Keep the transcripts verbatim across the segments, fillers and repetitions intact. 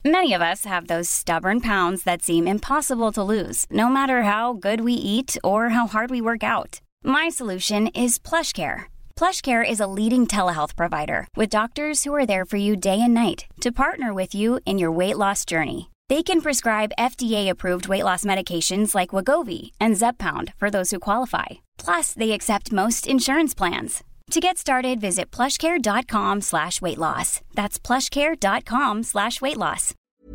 Many of us have those stubborn pounds that seem impossible to lose, no matter how good we eat or how hard we work out. My solution is PlushCare. PlushCare is a leading telehealth provider with doctors who are there for you day and night to partner with you in your weight loss journey. They can prescribe F D A-approved weight loss medications like Wegovy and Zepbound for those who qualify. Plus, they accept most insurance plans. To get started, visit plushcare.com slash weight loss. That's plushcare.com slash weight loss.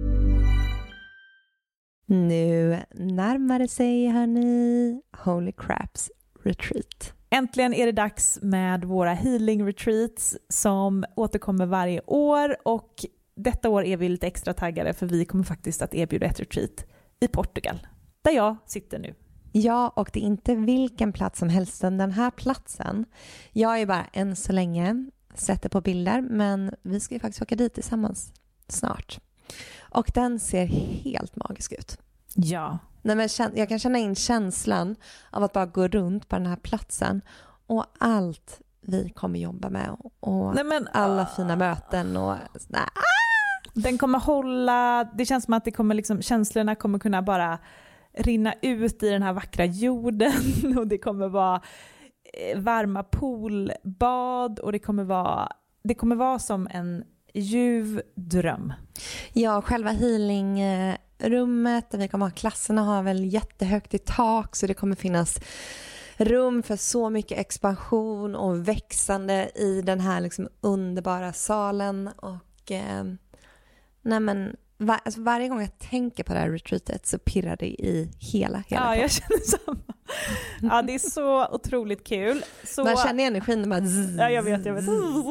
Nu närmar det sig, hörni, Holy Craps Retreat. Äntligen är det dags med våra healing retreats som återkommer varje år, och detta år är vi lite extra taggade för vi kommer faktiskt att erbjuda ett retreat i Portugal, där jag sitter nu. Ja, och det är inte vilken plats som helst. Den här platsen, jag är bara än så länge sätter på bilder, men vi ska ju faktiskt åka dit tillsammans snart. Och den ser helt magisk ut. Ja. Nej, men jag kan känna in känslan av att bara gå runt på den här platsen och allt vi kommer jobba med och Nej, men, alla uh, fina möten och nej. Den kommer hålla, det känns som att det kommer liksom, känslorna kommer kunna bara rinna ut i den här vackra jorden, och det kommer vara varma poolbad, och det kommer vara det kommer vara som en ljuv dröm. Ja, själva healingrummet där vi kommer ha klasserna har väl jättehögt i tak, så det kommer finnas rum för så mycket expansion och växande i den här liksom underbara salen. Och eh, nej men var, alltså varje gång jag tänker på det här retreatet så pirrar det i hela hela Ja, kroppen. jag känner samma. Ja, det är så otroligt kul. Så, man känner energin bara zzz, ja, jag vet, jag vet.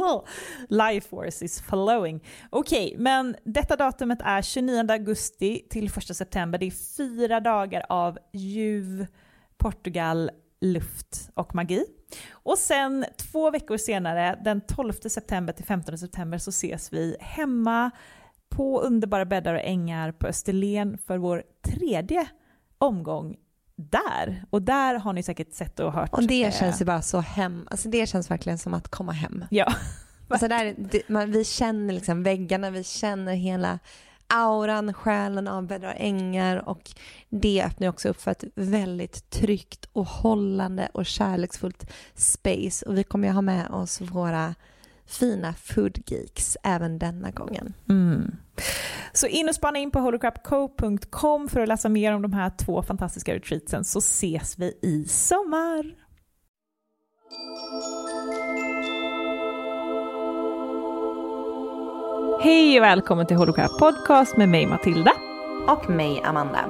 Life force is flowing. Okej, okay, men detta datumet är tjugonionde augusti till första september. Det är fyra dagar av ljuv Portugal, luft och magi. Och sen två veckor senare, den tolfte september till femtonde september, så ses vi hemma på underbara bäddar och ängar på Österlen för vår tredje omgång där. Och där har ni säkert sett och hört. Och det känns ju bara så hem. Alltså det känns verkligen som att komma hem. Ja. Alltså där, det, man, vi känner liksom väggarna, vi känner hela auran, själen av bäddar och ängar, och det öppnar också upp för ett väldigt tryggt och hållande och kärleksfullt space. Och vi kommer ju ha med oss våra fina food geeks även denna gången. Mm. Så in och spana in på holy crap co punkt com för att läsa mer om de här två fantastiska retreatsen, så ses vi i sommar. Hej och välkommen till Holy Crap Podcast med mig Matilda. Och mig Amanda.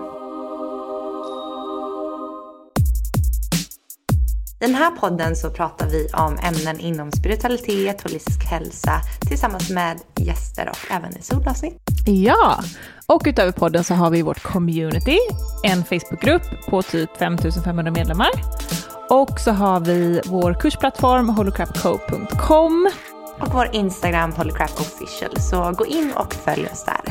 I den här podden så pratar vi om ämnen inom spiritualitet, holistisk hälsa tillsammans med gäster och även i solavsnitt. Ja, och utöver podden så har vi vårt community, en Facebookgrupp på typ fem tusen femhundra medlemmar. Och så har vi vår kursplattform holy crap co punkt com. Och vår Instagram Holy Crap Official, så gå in och följ oss där.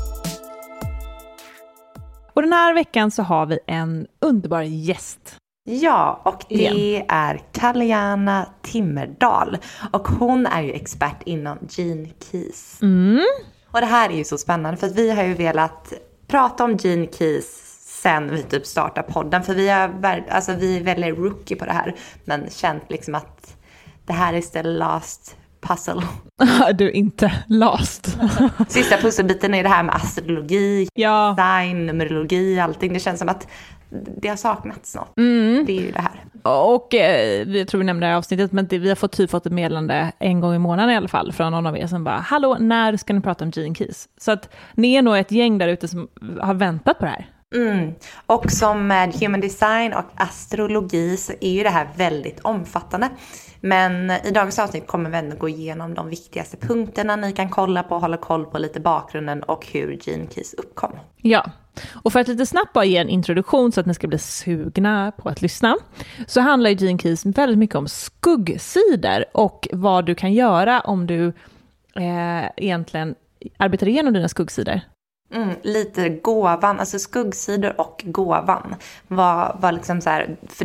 Och den här veckan så har vi en underbar gäst. Ja, och det Igen. är Kaljana Timmerdal. Och hon är ju expert inom Gene Keys. Mm. Och det här är ju så spännande, för att vi har ju velat prata om Gene Keys sen vi typ startade podden. För vi är, alltså, vi är väldigt rookie på det här, men känt liksom att det här är the last puzzle. Du är inte last. Sista pusselbiten är det här med astrologi, ja. design, numerologi, allting. Det känns som att det har saknats något. Mm. Det är ju det här. Och eh, vi tror vi nämnde det här avsnittet, men det, vi har fått typ fått ett meddelande en gång i månaden i alla fall från någon av er som bara, hallå, när ska ni prata om Gene Keys? Så att ni är nog ett gäng där ute som har väntat på det här. Mm. Och som med human design och astrologi så är ju det här väldigt omfattande. Men i dagens avsnitt kommer vi ändå gå igenom de viktigaste punkterna ni kan kolla på, hålla koll på lite bakgrunden och hur Gene Keys uppkom. Ja, och för att lite snabbt bara ge en introduktion så att ni ska bli sugna på att lyssna, så handlar ju Gene Keys väldigt mycket om skuggsidor och vad du kan göra om du eh, egentligen arbetar igenom dina skuggsidor. Mm, lite gåvan, alltså skuggsidor och gåvan var, var liksom så här, för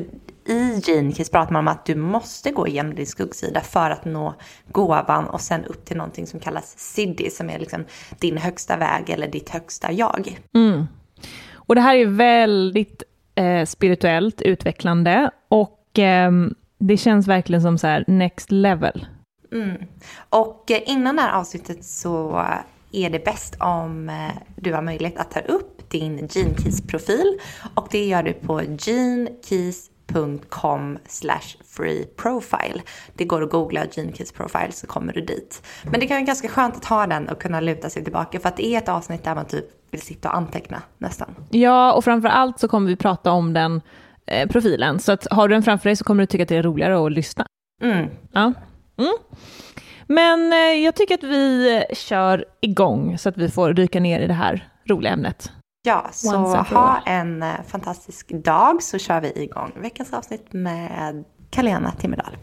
i Gene Keys pratar man om att du måste gå igenom din skuggsida för att nå gåvan och sen upp till någonting som kallas Siddhi, som är liksom din högsta väg eller ditt högsta jag. Mm. Och det här är väldigt eh, spirituellt utvecklande och eh, det känns verkligen som så här next level. Mm. Och eh, innan det här avsnittet så är det bäst om eh, du har möjlighet att ta upp din Gene Keys-profil, och det gör du på genekeys punkt com slash free profile. Det går att googla Gene Keys profile så kommer du dit. Men det kan vara ganska skönt att ha den och kunna luta sig tillbaka, för att det är ett avsnitt där man typ vill sitta och anteckna nästan. Ja, och framförallt så kommer vi prata om den eh, profilen. Så att har du den framför dig så kommer du tycka att det är roligare att lyssna. Mm. Ja. Mm. Men eh, jag tycker att vi kör igång så att vi får dyka ner i det här roliga ämnet. Ja, så ha en uh, fantastisk dag, så kör vi igång veckans avsnitt med Kalena Timmerdal.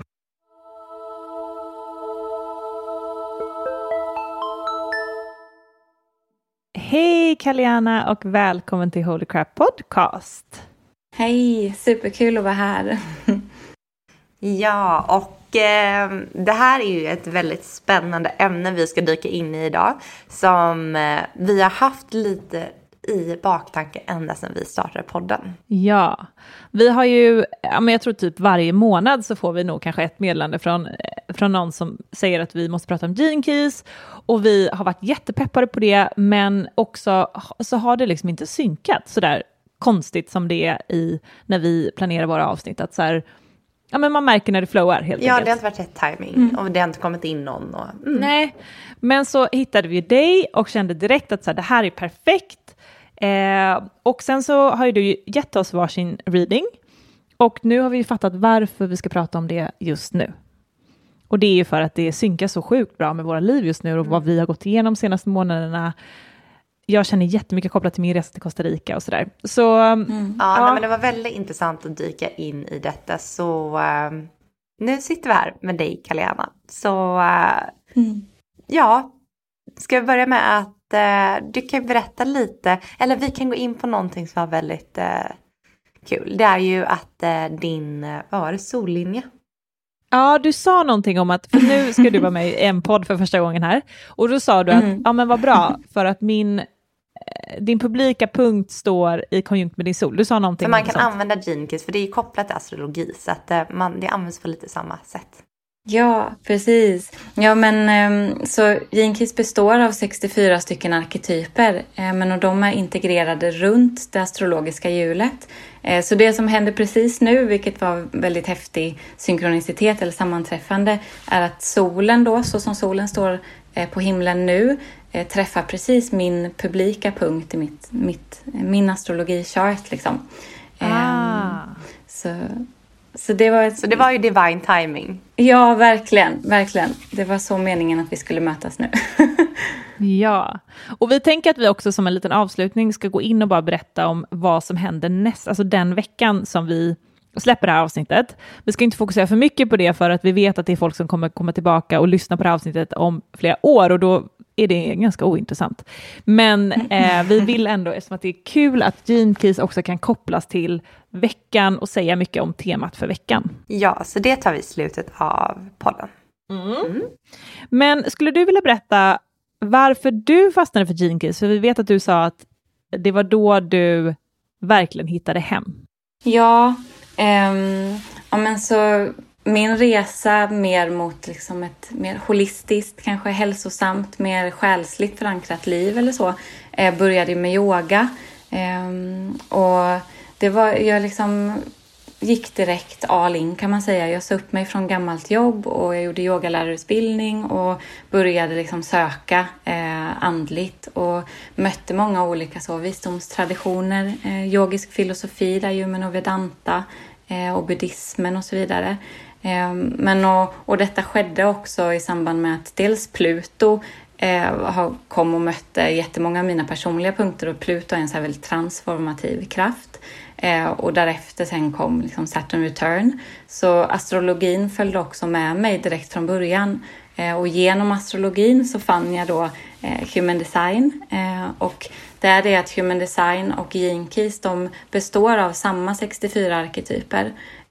Hej Kalena och välkommen till Holy Crap Podcast. Hej, superkul att vara här. Ja, och eh, det här är ju ett väldigt spännande ämne vi ska dyka in i idag, som eh, vi har haft lite i baktanke ända sedan vi startade podden. Ja, vi har ju, ja, men jag tror typ varje månad så får vi nog kanske ett meddelande från, från någon som säger att vi måste prata om Gene Keys, och vi har varit jättepeppade på det, men också så har det liksom inte synkat så där konstigt som det är i när vi planerar våra avsnitt, att så här, ja, men man märker när det flowar helt ja, enkelt. Ja, det har inte varit rätt timing mm. och det har inte kommit in någon. Och, mm. Nej, men så hittade vi dig och kände direkt att så här, det här är perfekt. Eh, och sen så har ju du gett oss varsin reading, och nu har vi fattat varför vi ska prata om det just nu. Och det är ju för att det synkar så sjukt bra med våra liv just nu och vad vi har gått igenom de senaste månaderna. Jag känner jättemycket kopplat till min resa till Costa Rica och sådär. Så, mm. ja, ja. Nej, men det var väldigt intressant att dyka in i detta. Så uh, nu sitter vi här med dig, Kalena. Så uh, mm. ja, ska vi börja med att uh, du kan berätta lite, eller vi kan gå in på någonting som var väldigt uh, kul. Det är ju att uh, din, uh, vad var det, sollinje? Ja, du sa någonting om att, för nu ska du vara med i en podd för första gången här. Och då sa du att, mm. ja men vad bra, för att min, din publika punkt står i konjunkt med din sol. Du sa någonting. För man kan sånt. använda Gene Keys, för det är ju kopplat till astrologi, så att man, det används på lite samma sätt. Ja, precis. Ja, men så Gene Keys består av sextiofyra stycken arketyper, men och de är integrerade runt det astrologiska hjulet. Så det som händer precis nu, vilket var väldigt häftig synkronicitet eller sammanträffande, är att solen då, så som solen står på himlen nu, träffar precis min publika punkt i mitt, mitt, min astrologi-chart liksom. Ah. Så... Så det, var ett... så det var ju divine timing. Ja, verkligen, verkligen. Det var så meningen att vi skulle mötas nu. Ja, och vi tänker att vi också som en liten avslutning ska gå in och bara berätta om vad som händer näst, alltså den veckan som vi släpper det här avsnittet. Vi ska inte fokusera för mycket på det, för att vi vet att det är folk som kommer komma tillbaka och lyssna på det här avsnittet om flera år, och då är det ganska ointressant. Men eh, vi vill ändå, eftersom att det är kul att Gene Keys också kan kopplas till veckan och säga mycket om temat för veckan. Ja, så det tar vi i slutet av podden. Mm. Mm. Men skulle du vilja berätta varför du fastnade för Gene Keys? För vi vet att du sa att det var då du verkligen hittade hem. Ja, ehm, ja men så min resa mer mot liksom ett mer holistiskt, kanske hälsosamt, mer själsligt förankrat liv eller så, eh, började med yoga. Ehm, och det var, jag liksom gick direkt all in kan man säga. Jag sa upp mig från gammalt jobb och jag gjorde yogalärarutbildning och började liksom söka eh, andligt och mötte många olika så visdomstraditioner, eh, yogisk filosofi, där ju och vedanta eh, och buddhismen och så vidare. Eh, men och, och detta skedde också i samband med att dels Pluto eh, kom och mötte jättemånga av mina personliga punkter, och Pluto är en så här väldigt transformativ kraft. Eh, och därefter sen kom liksom Saturn return. Så astrologin följde också med mig direkt från början. Eh, och genom astrologin så fann jag då eh, Human Design. Eh, och det är det att Human Design och Gene Keys, de består av samma sextiofyra arketyper.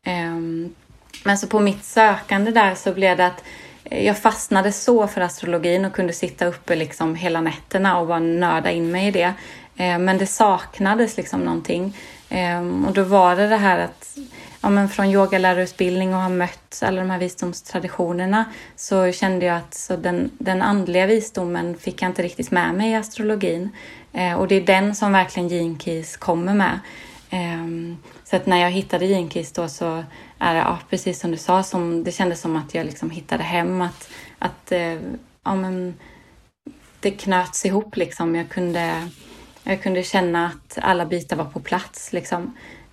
Um, men så på mitt sökande där så blev det att jag fastnade så för astrologin och kunde sitta uppe liksom hela nätterna och bara nörda in mig i det. Uh, men det saknades liksom någonting. Um, och då var det det här att ja, men från yogalärarutbildning och ha mött alla de här visdomstraditionerna så kände jag att så den, den andliga visdomen fick jag inte riktigt med mig i astrologin. Eh, och det är den som verkligen Gene Keys kommer med. Eh, så att när jag hittade Gene Keys då så är det ja, precis som du sa, som, det kändes som att jag liksom hittade hem. Att, att eh, ja, men, det knöts ihop liksom. Jag kunde, jag kunde känna att alla bitar var på plats liksom.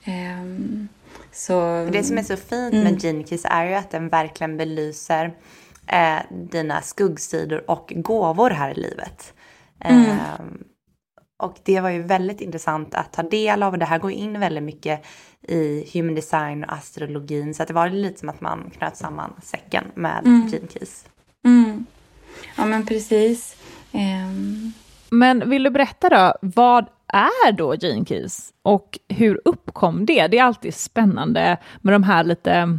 Eh, Så, det som är så fint mm. med Gene Keys är ju att den verkligen belyser eh, dina skuggsidor och gåvor här i livet. Mm. Eh, och det var ju väldigt intressant att ta del av. Det här går in väldigt mycket i human design och astrologin. Så att det var lite som att man knöt samman säcken med mm. Gene Keys. Mm. Ja men precis. Um... Men vill du berätta då, vad är då Gene Keys och hur uppkom det? Det är alltid spännande med de här lite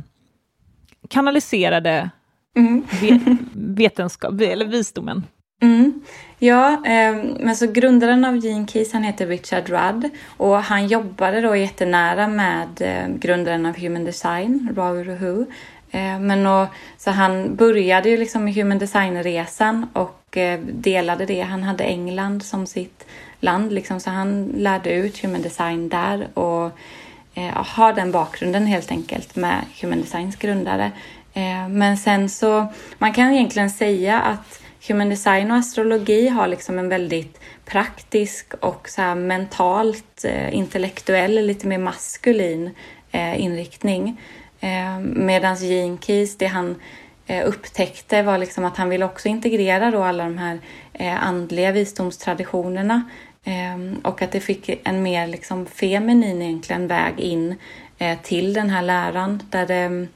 kanaliserade mm. ve- vetenskap eller visdomen. Mm. Ja, eh, men så grundaren av Gene Keys, han heter Richard Rudd och han jobbade då jättenära med eh, grundaren av Human Design, Ra Uru Hu. Eh, men och, så han började ju liksom i Human Design-resan och eh, delade det. Han hade England som sitt land liksom, så han lärde ut Human Design där och eh, har den bakgrunden helt enkelt med Human Designs grundare. Eh, men sen så, man kan egentligen säga att Human Design och astrologi har liksom en väldigt praktisk och så här mentalt, eh, intellektuell, lite mer maskulin eh, inriktning. Eh, Medan Gene Keys, det han eh, upptäckte var liksom att han ville också integrera då alla de här eh, andliga visdomstraditionerna eh, och att det fick en mer liksom feminin egentligen väg in eh, till den här läran där det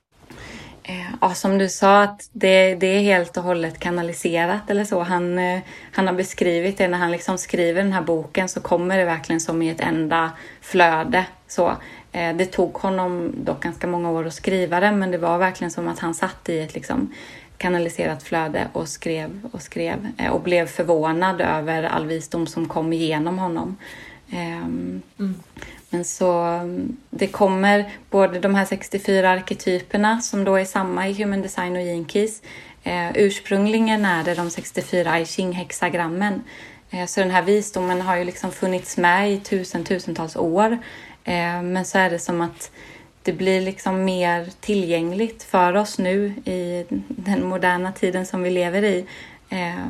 ja, som du sa, att det, det är helt och hållet kanaliserat eller så. Han, han har beskrivit det när han liksom skriver den här boken, så kommer det verkligen som i ett enda flöde. Så, det tog honom dock ganska många år att skriva det, men det var verkligen som att han satt i ett liksom kanaliserat flöde och skrev och skrev och blev förvånad över all visdom som kom igenom honom. Mm. Men så det kommer både de här sextiofyra arketyperna som då är samma i Human Design och Gene Keys. Eh, ursprungligen är det de sextiofyra I Ching-hexagrammen. Eh, så den här visdomen har ju liksom funnits med i tusen, tusentals år. Eh, men så är det som att det blir liksom mer tillgängligt för oss nu i den moderna tiden som vi lever i. Eh,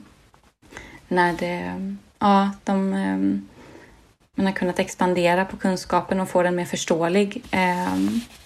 när det, ja, de... Eh, Man har kunnat expandera på kunskapen och få den mer förståelig. Eh,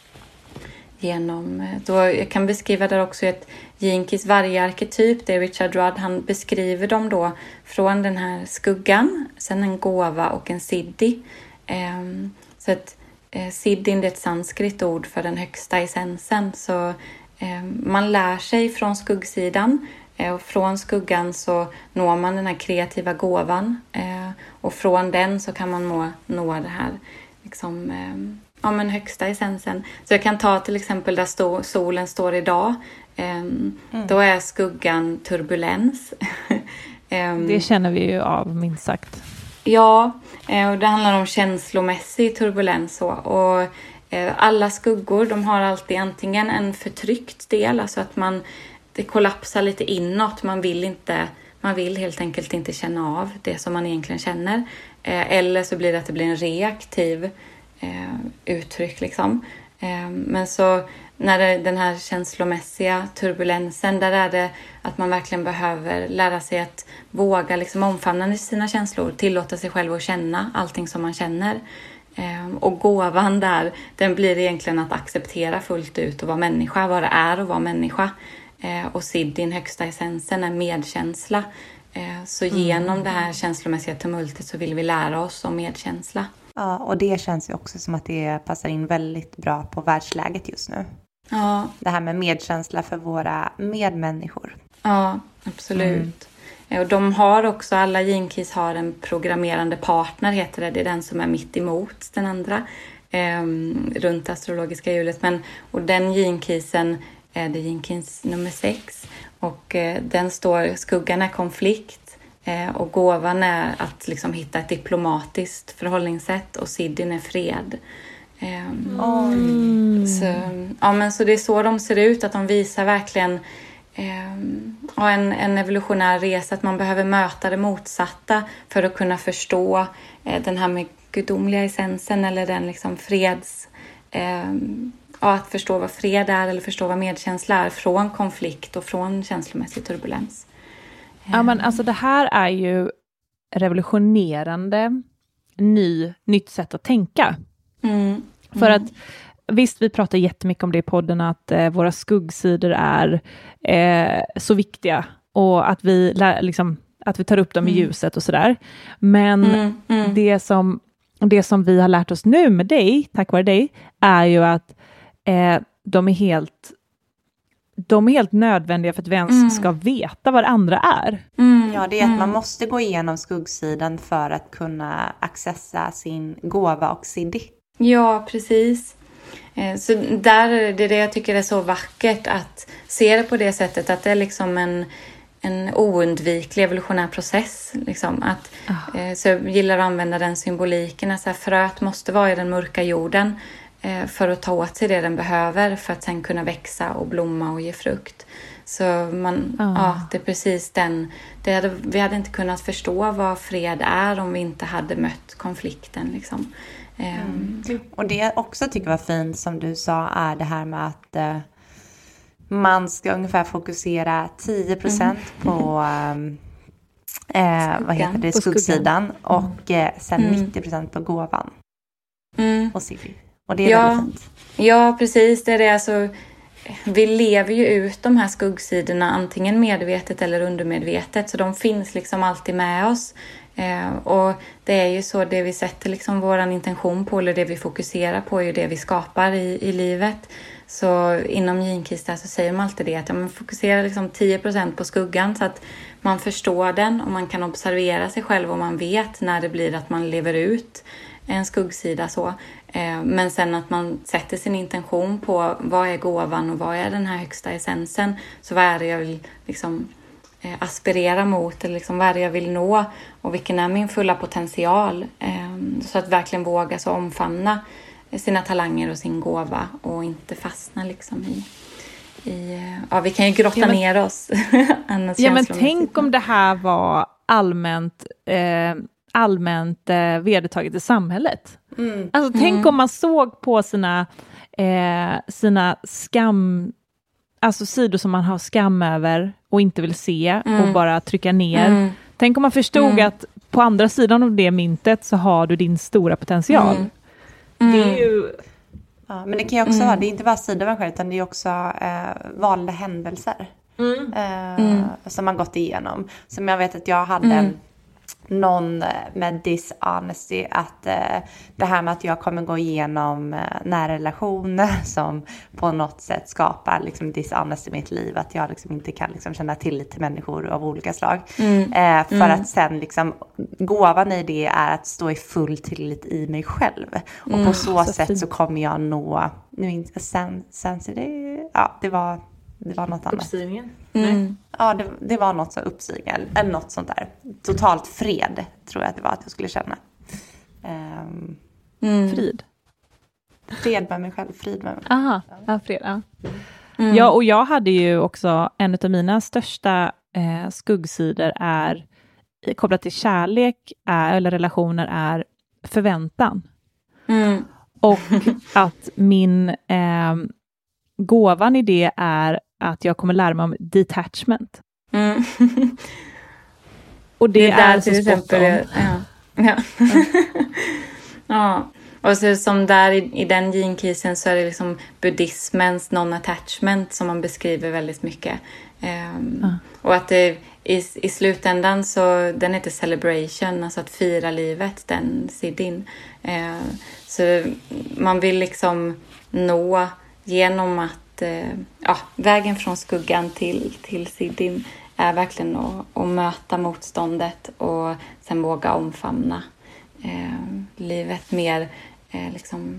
genom, då jag kan beskriva där också ett Gene Keys varje arketyp. Det är Richard Rudd. Han beskriver dem då från den här skuggan. Sen en gåva och en siddhi. Eh, så att eh, siddhin är ett sanskrit ord för den högsta essensen. Så eh, man lär sig från skuggsidan. Och från skuggan så når man den här kreativa gåvan. Eh, och från den så kan man nå, nå det här liksom, eh, ja, men högsta essensen. Så jag kan ta till exempel där stå, solen står idag. Eh, mm. Då är skuggan turbulens. eh, det känner vi ju av, minst sagt. Ja, eh, och det handlar om känslomässig turbulens. Så. Och eh, alla skuggor, de har alltid antingen en förtryckt del. Alltså att man... Det kollapsar lite inåt. Man vill, inte, man vill helt enkelt inte känna av det som man egentligen känner. Eh, eller så blir det att det blir en reaktiv eh, uttryck. Liksom. Eh, men så när det, den här känslomässiga turbulensen, där är det att man verkligen behöver lära sig att våga liksom omfamna sina känslor. Tillåta sig själv att känna allting som man känner. Eh, och gåvan där, den blir egentligen att acceptera fullt ut och vara människa. Vad det är att vara människa. Eh, och siddhin, högsta essensen, är medkänsla. Eh, så genom mm. det här känslomässiga tumultet så vill vi lära oss om medkänsla. Ja, och det känns ju också som att det passar in väldigt bra på världsläget just nu. Ja. Det här med medkänsla för våra medmänniskor. Ja, absolut. Mm. Och de har också, alla Gene Keys har en programmerande partner, heter det. Det är den som är mitt emot den andra. eh, runt astrologiska hjulet. Men, och den genkisen är det genkis nummer sex. Och eh, den står, skuggan är konflikt eh, och gåvan är att liksom hitta ett diplomatiskt förhållningssätt och siddin är fred. Eh, mm. så, ja, men så det är så de ser ut, att de visar verkligen eh, en, en evolutionär resa, att man behöver möta det motsatta för att kunna förstå eh, den här med gudomliga essensen eller den liksom freds... Eh, Ja, att förstå vad fred är eller förstå vad medkänsla är från konflikt och från känslomässig turbulens. Ja, men alltså det här är ju revolutionerande ny, nytt sätt att tänka. Mm. Mm. För att visst, vi pratar jättemycket om det i podden, att eh, våra skuggsidor är eh, så viktiga och att vi, liksom, att vi tar upp dem mm. i ljuset och sådär. Men mm. Mm. Det, som, det som vi har lärt oss nu med dig, tack vare dig, är ju att Eh, de är helt de är helt nödvändiga för att vi ens mm. ska veta vad det andra är. Mm. Ja, det är att man måste gå igenom skuggsidan för att kunna accessa sin gåva och siddhi. Ja, precis. Eh, så där är det det jag tycker är så vackert, att se det på det sättet, att det är liksom en en oundviklig evolutionär process. Liksom. Att, oh. eh, så jag gillar att använda den symboliken, att så här, fröet måste vara i den mörka jorden för att ta åt sig det den behöver för att sen kunna växa och blomma och ge frukt. Så man, oh. ja, det är precis den. Det hade, vi hade inte kunnat förstå vad fred är om vi inte hade mött konflikten. Liksom. Mm. Um. Och det jag också tycker var fint, som du sa, är det här med att uh, man ska ungefär fokusera tio procent mm. på um, eh, vad heter det, skuggsidan mm. och eh, sen mm. nittio procent på gåvan. Mm. Och siddhi. Och det är ja, väldigt fint. Ja, precis. Det är det. Alltså, vi lever ju ut de här skuggsidorna antingen medvetet eller undermedvetet. Så de finns liksom alltid med oss. Eh, och det är ju så, det vi sätter liksom våran intention på, eller det vi fokuserar på, är ju det vi skapar i, i livet. Så inom Gene-Keys så säger man alltid det, att ja, man fokuserar liksom tio procent på skuggan så att man förstår den och man kan observera sig själv och man vet när det blir att man lever ut en skuggsida så. Men sen att man sätter sin intention på vad är gåvan och vad är den här högsta essensen. Så vad är det jag vill liksom aspirera mot, eller liksom vad är det jag vill nå och vilken är min fulla potential. Så att verkligen våga så omfamna sina talanger och sin gåva och inte fastna liksom i, i ja, vi kan ju grotta ja, men, ner oss. Ja, men tänk om det här var allmänt eh, allmänt eh, vedertaget i samhället. Mm. Alltså tänk mm. om man såg på sina eh, sina skam, alltså sidor som man har skam över och inte vill se mm. och bara trycka ner. Mm. Tänk om man förstod mm. att på andra sidan av det myntet så har du din stora potential. Mm. Mm. Det är ju... Ja, men det kan ju också mm. vara, det är inte bara sidor man själv, utan det är också eh, valda händelser mm. Eh, mm. som man gått igenom. Som jag vet att jag hade mm. någon med dishonesty, att eh, det här med att jag kommer gå igenom eh, nära relationer som på något sätt skapar liksom dishonesty i mitt liv, att jag liksom inte kan liksom känna tillit till människor av olika slag. Mm. Eh, för mm. att sen liksom gåvan i det är att stå i full tillit i mig själv. Och mm. på så, så sätt fint. Så kommer jag nå, nu inte sen, sen så det, ja, det var Det var något annat. Uppstigningen? Mm. Ja, det, det var något så uppstigning eller något sånt där. Totalt fred tror jag att det var att jag skulle känna. Um, mm. Frid? Fred med mig själv, frid med mig själv. Aha, ja, fred, ja. Mm. Ja, och jag hade ju också, en av mina största eh, skuggsidor är kopplat till kärlek är, eller relationer är förväntan. Mm. Och att min eh, gåvan i det är att jag kommer lära mig om detachment. Mm. Och det, det är, där är till exempel. Ja. Ja. Ja. Och så som där i, i den Gene-Keysen så är det liksom buddhismens non-attachment som man beskriver väldigt mycket. Um, ja. Och att det i, i slutändan så den heter celebration, alltså att fira livet, den siddhin. Uh, så man vill liksom nå genom att uh, ja, vägen från skuggan till, till siddhin är verkligen att, att möta motståndet och sen våga omfamna eh, livet mer eh, liksom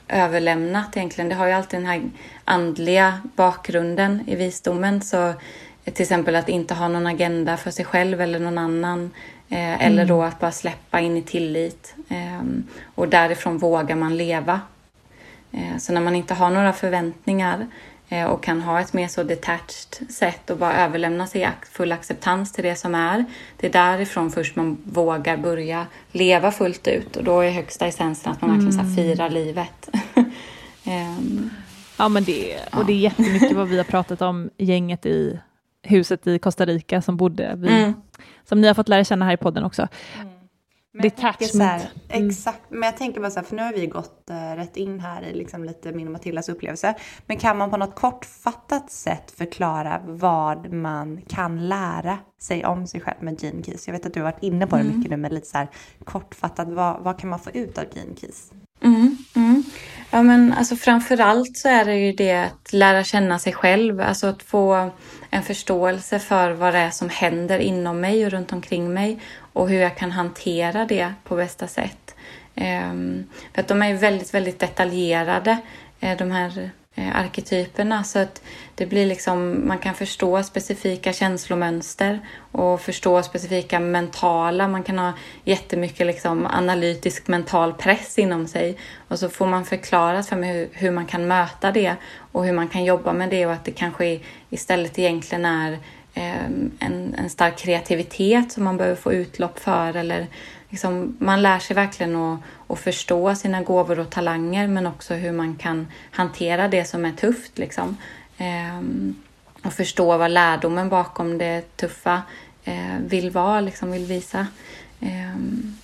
överlämnat egentligen. Det har ju alltid den här andliga bakgrunden i visdomen. Så till exempel att inte ha någon agenda för sig själv eller någon annan. Eh, mm. Eller då att bara släppa in i tillit. Eh, och därifrån vågar man leva. Eh, så när man inte har några förväntningar eh, och kan ha ett mer så detached sätt och bara överlämna sig i full acceptans till det som är. Det är därifrån först man vågar börja leva fullt ut. Och då är högsta essensen att man verkligen så här firar livet. eh, ja, men det, och det är jättemycket vad vi har pratat om gänget i huset i Costa Rica som bodde vi, mm. som ni har fått lära känna här i podden också. Mm. Detachment. Så här, exakt, men jag tänker bara så här, för nu har vi gått uh, rätt in här i liksom lite min och Matildas upplevelse. Men kan man på något kortfattat sätt förklara vad man kan lära sig om sig själv med Gene Keys? Jag vet att du har varit inne på det mm. mycket nu, men lite så här kortfattat, vad, vad kan man få ut av Gene Keys? Mm, mm. Ja, men alltså framförallt så är det ju det att lära känna sig själv. Alltså att få en förståelse för vad det är som händer inom mig och runt omkring mig. Och hur jag kan hantera det på bästa sätt. Um, för att de är ju väldigt, väldigt detaljerade, de här eh, arketyperna. Så att det blir liksom, man kan förstå specifika känslomönster och förstå specifika mentala. Man kan ha jättemycket liksom analytisk mental press inom sig. Och så får man förklarat för mig hur, hur man kan möta det och hur man kan jobba med det. Och att det kanske istället egentligen är En, en stark kreativitet som man behöver få utlopp för. Eller liksom, man lär sig verkligen att, att förstå sina gåvor och talanger, men också hur man kan hantera det som är tufft. Liksom. Ehm, och förstå vad lärdomen bakom det tuffa eh, vill vara, liksom, vill visa. Ehm,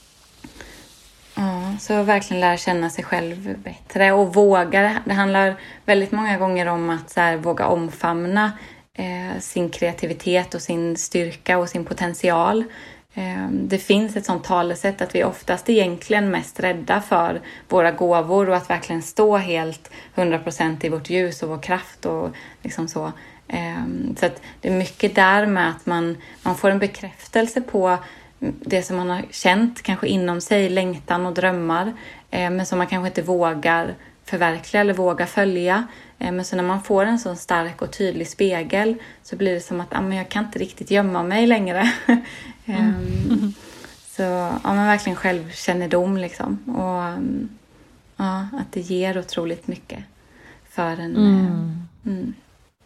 ja, så verkligen lära känna sig själv bättre och våga. Det handlar väldigt många gånger om att så här, våga omfamna Eh, sin kreativitet och sin styrka och sin potential. Eh, det finns ett sånt talesätt att vi oftast egentligen mest rädda för våra gåvor och att verkligen stå helt hundra procent i vårt ljus och vår kraft och liksom så. Eh, så att det är mycket där med att man, man får en bekräftelse på det som man har känt kanske inom sig, längtan och drömmar, eh, men som man kanske inte vågar förverkliga eller våga följa. Men så när man får en sån stark och tydlig spegel så blir det som att ah, men jag kan inte riktigt gömma mig längre. Mm. um, så ja, men verkligen självkännedom liksom. Och um, ja, att det ger otroligt mycket för en... Mm. Mm.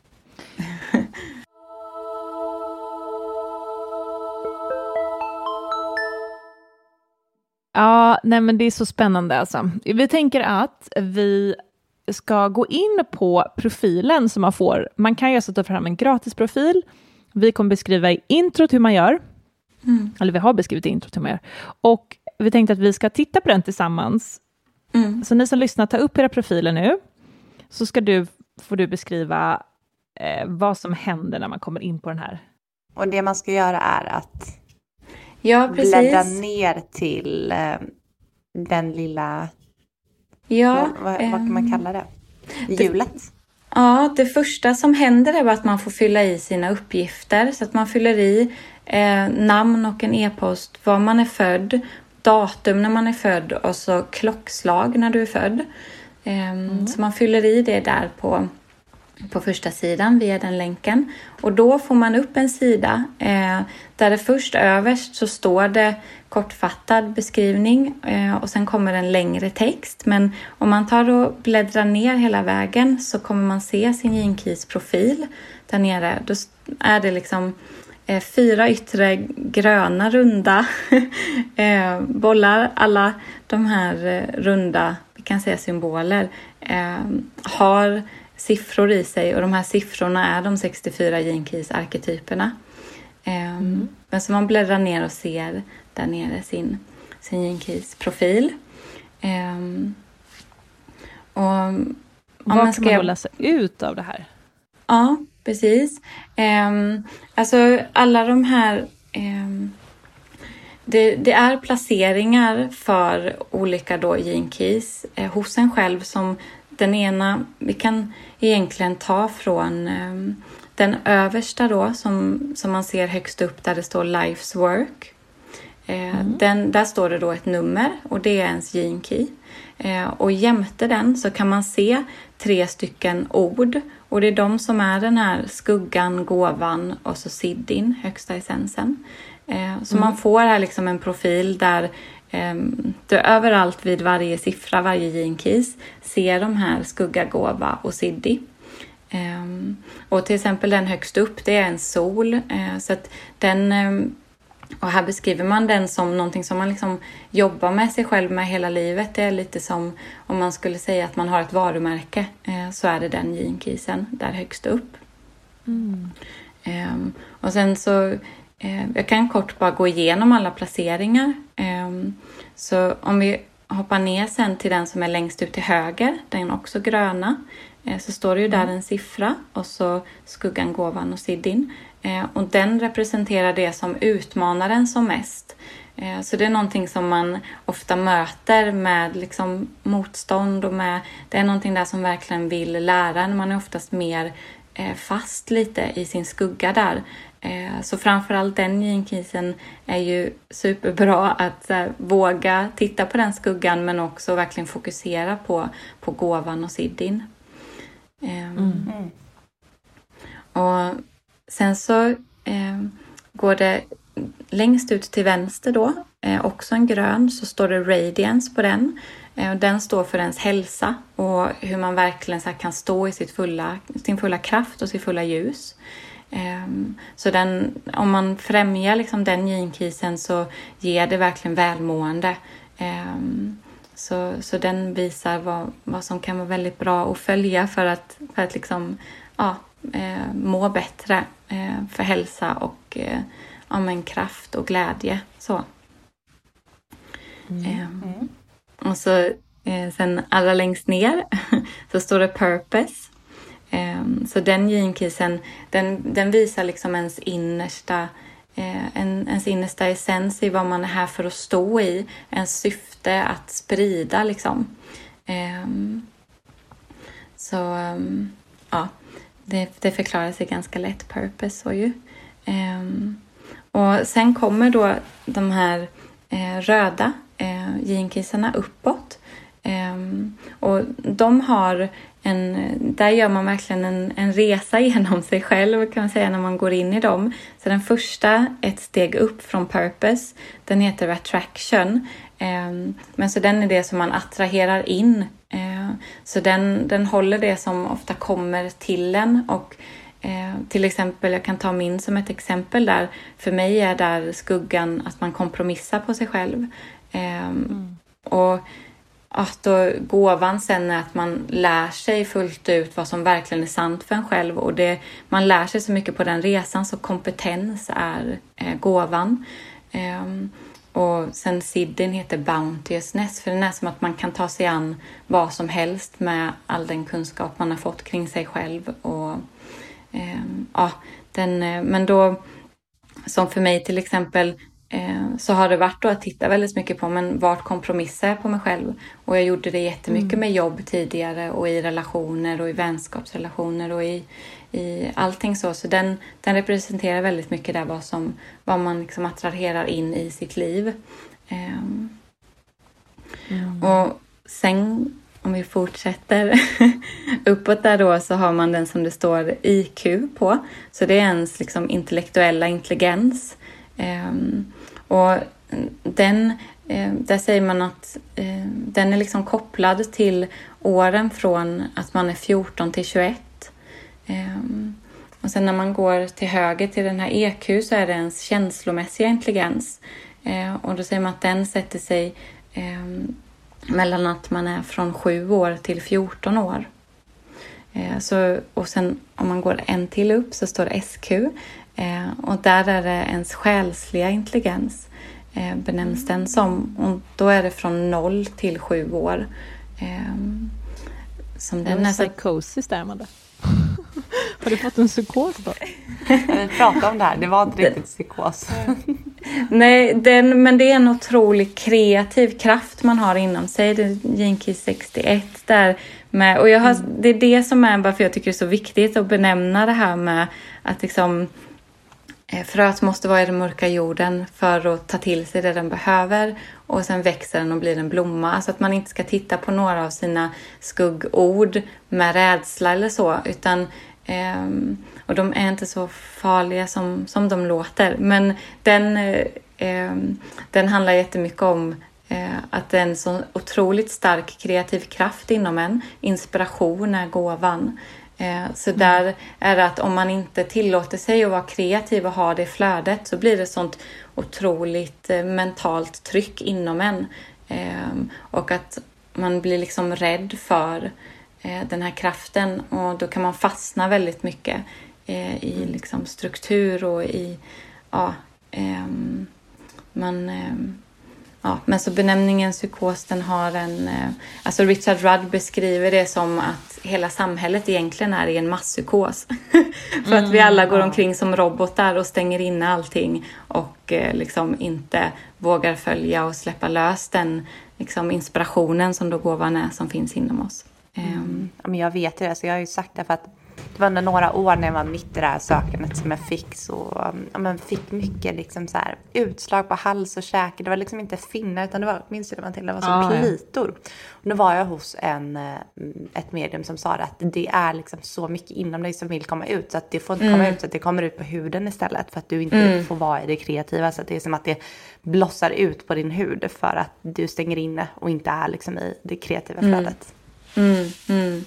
Ja, nej men det är så spännande alltså. Vi tänker att vi ska gå in på profilen som man får. Man kan ju sätta fram en gratis profil. Vi kommer beskriva i introt hur man gör. Mm. Eller vi har beskrivit i introt hur man gör. Och vi tänkte att vi ska titta på den tillsammans. Mm. Så ni som lyssnar, ta upp era profiler nu. Så ska du, får du beskriva eh, vad som händer när man kommer in på den här. Och det man ska göra är att ja, bläddra ner till eh, den lilla... Ja, vad, vad, vad kan man kalla det? Hjulet? Det, ja, det första som händer är att man får fylla i sina uppgifter. Så att man fyller i eh, namn och en e-post, var man är född, datum när man är född och så klockslag när du är född. Eh, mm. Så man fyller i det där på, på första sidan via den länken. Och då får man upp en sida eh, där det först överst så står det kortfattad beskrivning eh, och sen kommer en längre text. Men om man tar och bläddrar ner hela vägen så kommer man se sin Gene Keys profil där nere. Då är det liksom eh, fyra yttre gröna runda eh, bollar. Alla de här eh, runda, vi kan säga symboler, eh, har siffror i sig och de här siffrorna är de sextiofyra Gene Keys arketyperna. Eh, mm. Men så man bläddrar ner och ser där nere sin, sin Gene Keys profil. Um, och, Vad man ska kan man då läsa ut av det här? Ja, precis. Um, alltså alla de här... Um, det, det är placeringar för olika då Gene Keys eh, hos en själv som den ena... Vi kan egentligen ta från um, den översta då som, som man ser högst upp där det står Life's Work. Mm. Den, där står det då ett nummer och det är ens gene key. Och jämte den så kan man se tre stycken ord. Och det är de som är den här skuggan, gåvan och så siddin, högsta essensen. Så mm. man får här liksom en profil där du överallt vid varje siffra, varje gene keys ser de här skugga, gåva och siddi. Och till exempel den högst upp, det är en sol. Så att den... Och här beskriver man den som någonting som man liksom jobbar med sig själv med hela livet. Det är lite som om man skulle säga att man har ett varumärke. Eh, så är det den gene-keysen där högst upp. Mm. Eh, och sen så, eh, jag kan kort bara gå igenom alla placeringar. Eh, så om vi hoppar ner sen till den som är längst ut till höger, den också gröna. Eh, så står det ju där en siffra och så skuggan, gåvan och siddin. Eh, och den representerar det som utmanar en som mest. Eh, så det är någonting som man ofta möter med liksom motstånd och med, det är någonting där som verkligen vill lära en. Man är oftast mer eh, fast lite i sin skugga där. Eh, så framförallt den gene-keysen är ju superbra att här, våga titta på den skuggan men också verkligen fokusera på, på gåvan och siddin. Eh, mm. Och sen så eh, går det längst ut till vänster då, eh, också en grön, så står det radiance på den. Eh, och den står för ens hälsa och hur man verkligen så här, kan stå i sitt fulla, sin fulla kraft och sitt fulla ljus. Eh, så den, om man främjar liksom den gene-keysen så ger det verkligen välmående. Eh, så, så den visar vad, vad som kan vara väldigt bra att följa för att, för att liksom, ja, Eh, må bättre eh, för hälsa och eh, ja, men kraft och glädje så. Mm. Eh, mm. Och så eh, sen allra längst ner så står det purpose. Eh, så den gene-keysen, den, den visar liksom ens innersta eh, en, ens innersta essens i vad man är här för att stå i, ens syfte att sprida liksom. Eh, så um, ja. Det, det förklarar sig ganska lätt, purpose så ju. Um, och sen kommer då de här eh, röda eh, gene-keysarna uppåt. Um, och de har en, där gör man verkligen en, en resa genom sig själv kan man säga när man går in i dem. Så den första, ett steg upp från purpose, den heter attraction. Um, men så den är det som man attraherar in. Uh, så den, den håller det som ofta kommer till en. Och uh, till exempel, jag kan ta min som ett exempel där. För mig är där skuggan att man kompromissar på sig själv. Um, mm. Och att då gåvan sen är att man lär sig fullt ut vad som verkligen är sant för en själv. Och det, man lär sig så mycket på den resan, så kompetens är eh, gåvan. Um, och sen siddin heter bounteousness, för den är som att man kan ta sig an vad som helst med all den kunskap man har fått kring sig själv. Och, um, ja, den, men då, som för mig till exempel, så har det varit då att titta väldigt mycket på men vart kompromissar jag på mig själv. Och jag gjorde det jättemycket mm. med jobb tidigare och i relationer och i vänskapsrelationer och i, i allting så. Så den, den representerar väldigt mycket där vad, som, vad man liksom attraherar in i sitt liv. Um, mm. Och sen om vi fortsätter uppåt där då så har man den som det står I Q på. Så det är ens liksom intellektuella intelligens. Um, och den, eh, där säger man att eh, den är liksom kopplad till åren från att man är fjorton till tjugoett. Eh, och sen när man går till höger till den här E Q så är det ens känslomässiga intelligens. Eh, och då säger man att den sätter sig eh, mellan att man är från sju år till fjorton år. Eh, så, och sen om man går en till upp så står det S Q. Eh, och där är det ens själsliga intelligens eh, benämns den som. Och då är det från noll till sju år. Eh, som den är psykosis där, Amanda. Har du fått en psykos då? Vi pratade om det här, det var inte riktigt psykos. Nej, den, men det är en otroligt kreativ kraft man har inom sig. Det är Gene Key sextioett där. Med, och jag har, det är det som är varför jag tycker det är så viktigt att benämna det här med att liksom eh, fröet måste vara i den mörka jorden för att ta till sig det den behöver. Och sen växer den och blir en blomma. Alltså att man inte ska titta på några av sina skuggord med rädsla eller så. Utan, eh, och de är inte så farliga som, som de låter. Men den, eh, den handlar jättemycket om eh, att det är en så otroligt stark kreativ kraft inom en. Inspiration är gåvan. Eh, så mm. där är det att om man inte tillåter sig att vara kreativ och ha det flödet, så blir det sånt otroligt eh, mentalt tryck inom en. Eh, och att man blir liksom rädd för eh, den här kraften, och då kan man fastna väldigt mycket eh, i liksom struktur och i ja, eh, man eh, ja, men så benämningen psykos, den har en eh, alltså Richard Rudd beskriver det som att hela samhället egentligen är i en masspsykos. För mm, att vi alla går omkring som robotar och stänger in allting och eh, liksom inte vågar följa och släppa lös den liksom inspirationen som då gåvan är som finns inom oss. Mm. Um, jag vet det, så jag har ju sagt det för att det var under några år när jag var mitt i det här sökandet som jag fick så, ja, men fick mycket liksom så här utslag på hals och käke. Det var liksom inte finnar, utan det var, minns du man till, det var som ah, plitor. Ja. Och nu var jag hos en, ett medium som sa att det är liksom så mycket inom dig som vill komma ut, så att det får inte komma mm. ut, så att det kommer ut på huden istället, för att du inte mm. får vara i det kreativa, så att det är som att det blossar ut på din hud för att du stänger inne och inte är liksom i det kreativa flödet. Mm. Mm. Mm.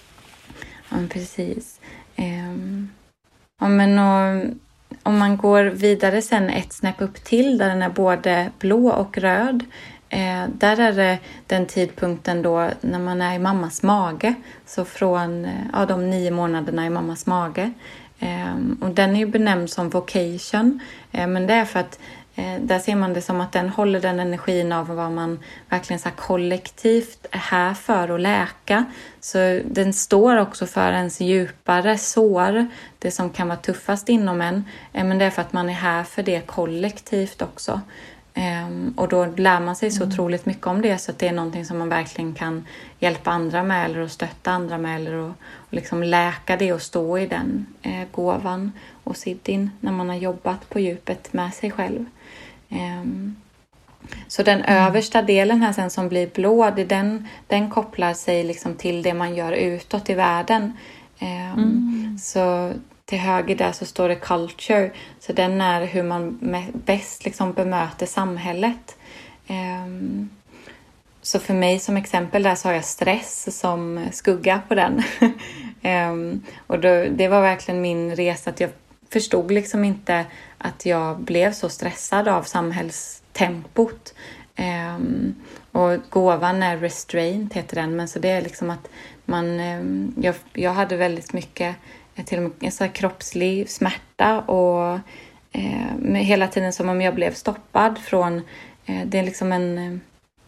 Ja, precis. Um, ja, men och, om man går vidare sen ett snäpp upp till där den är både blå och röd. Eh, där är det den tidpunkten då när man är i mammas mage. Så från ja, de nio månaderna i mammas mage. Eh, och den är ju benämnd som vocation. Eh, men det är för att där ser man det som att den håller den energin av vad man verkligen så här kollektivt är här för att läka. Så den står också för ens djupare sår, det som kan vara tuffast inom en. Men det är för att man är här för det kollektivt också. Och då lär man sig så mm. otroligt mycket om det, så att det är någonting som man verkligen kan hjälpa andra med eller att stötta andra med, eller att och liksom läka det och stå i den eh, gåvan och siddin när man har jobbat på djupet med sig själv. Um, så den mm. översta delen här sen som blir blå, det, den, den kopplar sig liksom till det man gör utåt i världen. Um, mm. Så till höger där så står det culture. Så den är hur man bäst liksom bemöter samhället. Um, så för mig som exempel där så har jag stress som skugga på den. um, och då, det var verkligen min resa, att jag förstod liksom inte att jag blev så stressad av samhällstempot. Um, och gåvan är restraint heter den. Men så det är liksom att man, um, jag, jag hade väldigt mycket till och med en så här kroppslig smärta. Och eh, med hela tiden som om jag blev stoppad från, eh, det är liksom en,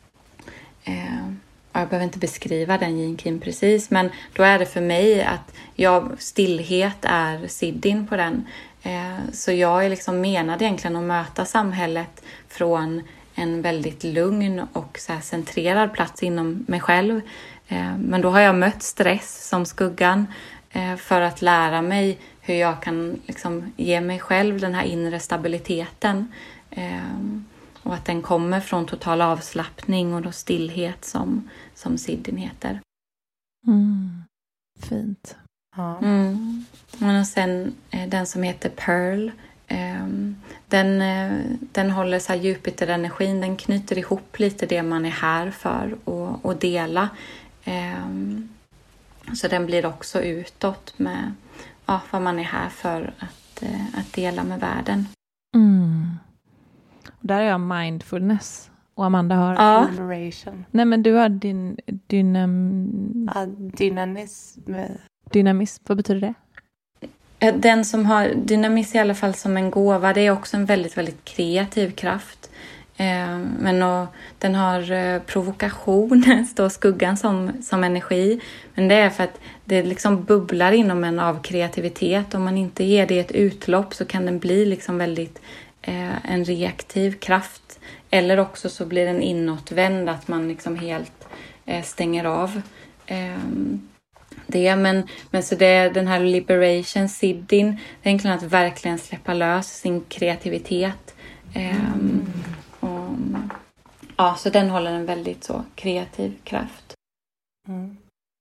eh, jag behöver inte beskriva den Gene Kim precis, men då är det för mig att jag, stillhet är siddin på den. Eh, så jag är liksom menad egentligen att möta samhället från en väldigt lugn och så här centrerad plats inom mig själv. Eh, men då har jag mött stress som skuggan eh, för att lära mig hur jag kan liksom ge mig själv den här inre stabiliteten. Eh, och att den kommer från total avslappning och då stillhet som, som siddin heter. Mm. Fint. Ja. Mm. Och sen eh, den som heter Pearl. Eh, den, eh, den håller så här Jupiter-energin. Den knyter ihop lite det man är här för och, och dela. Eh, så den blir också utåt med ja, vad man är här för att, eh, att dela med världen. Mm. Där är jag mindfulness. Och Amanda har... Ja. Liberation. Nej, men du har din... Dynam... Ja, dynamism. Dynamism, vad betyder det? Den som har dynamism i alla fall som en gåva, det är också en väldigt, väldigt kreativ kraft. Eh, men och, den har eh, provokation, står skuggan som, som energi. Men det är för att det liksom bubblar inom en av kreativitet. Om man inte ger det ett utlopp så kan den bli liksom väldigt eh, en reaktiv kraft. Eller också så blir den inåtvänd, att man liksom helt eh, stänger av. Eh, det. Men, men så det är den här Liberation Siddin. Det är egentligen att verkligen släppa lös sin kreativitet. Mm. Um, och, ja, så den håller en väldigt så kreativ kraft. Mm.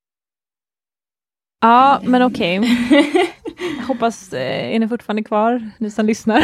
Ja, men okej. Okay. Hoppas, är ni fortfarande kvar, ni som lyssnar?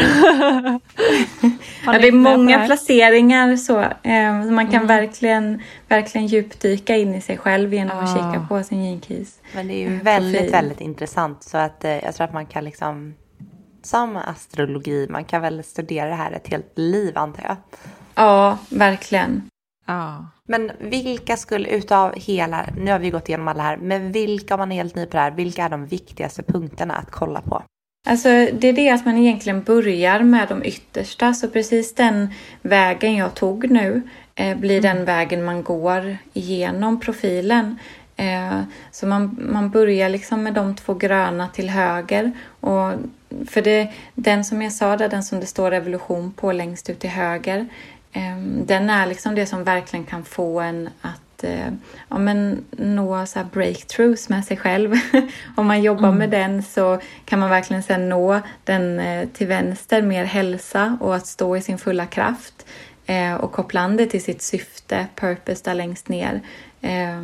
Ja, det är många placeringar så. Eh, så man kan mm. verkligen, verkligen djupdyka in i sig själv genom ah. att kika på sin Gene Keys. Men det är ju väldigt, profil. väldigt intressant. Så att eh, jag tror att man kan liksom, som astrologi, man kan väl studera det här ett helt liv, antar jag. Ja, verkligen. Ja. Men vilka skulle utav hela, nu har vi gått igenom alla här, men vilka, om man är helt ny på det här, vilka är de viktigaste punkterna att kolla på? Alltså det är det att man egentligen börjar med de yttersta, så precis den vägen jag tog nu eh, blir mm. den vägen man går igenom profilen. Eh, så man, man börjar liksom med de två gröna till höger, och för det, den som jag sa där, den som det står revolution på längst ut till höger, den är liksom det som verkligen kan få en att eh, ja, men nå så här breakthroughs med sig själv. Om man jobbar mm. med den så kan man verkligen sen nå den eh, till vänster, mer hälsa och att stå i sin fulla kraft. Eh, och koppla an det till sitt syfte, purpose där längst ner. Eh,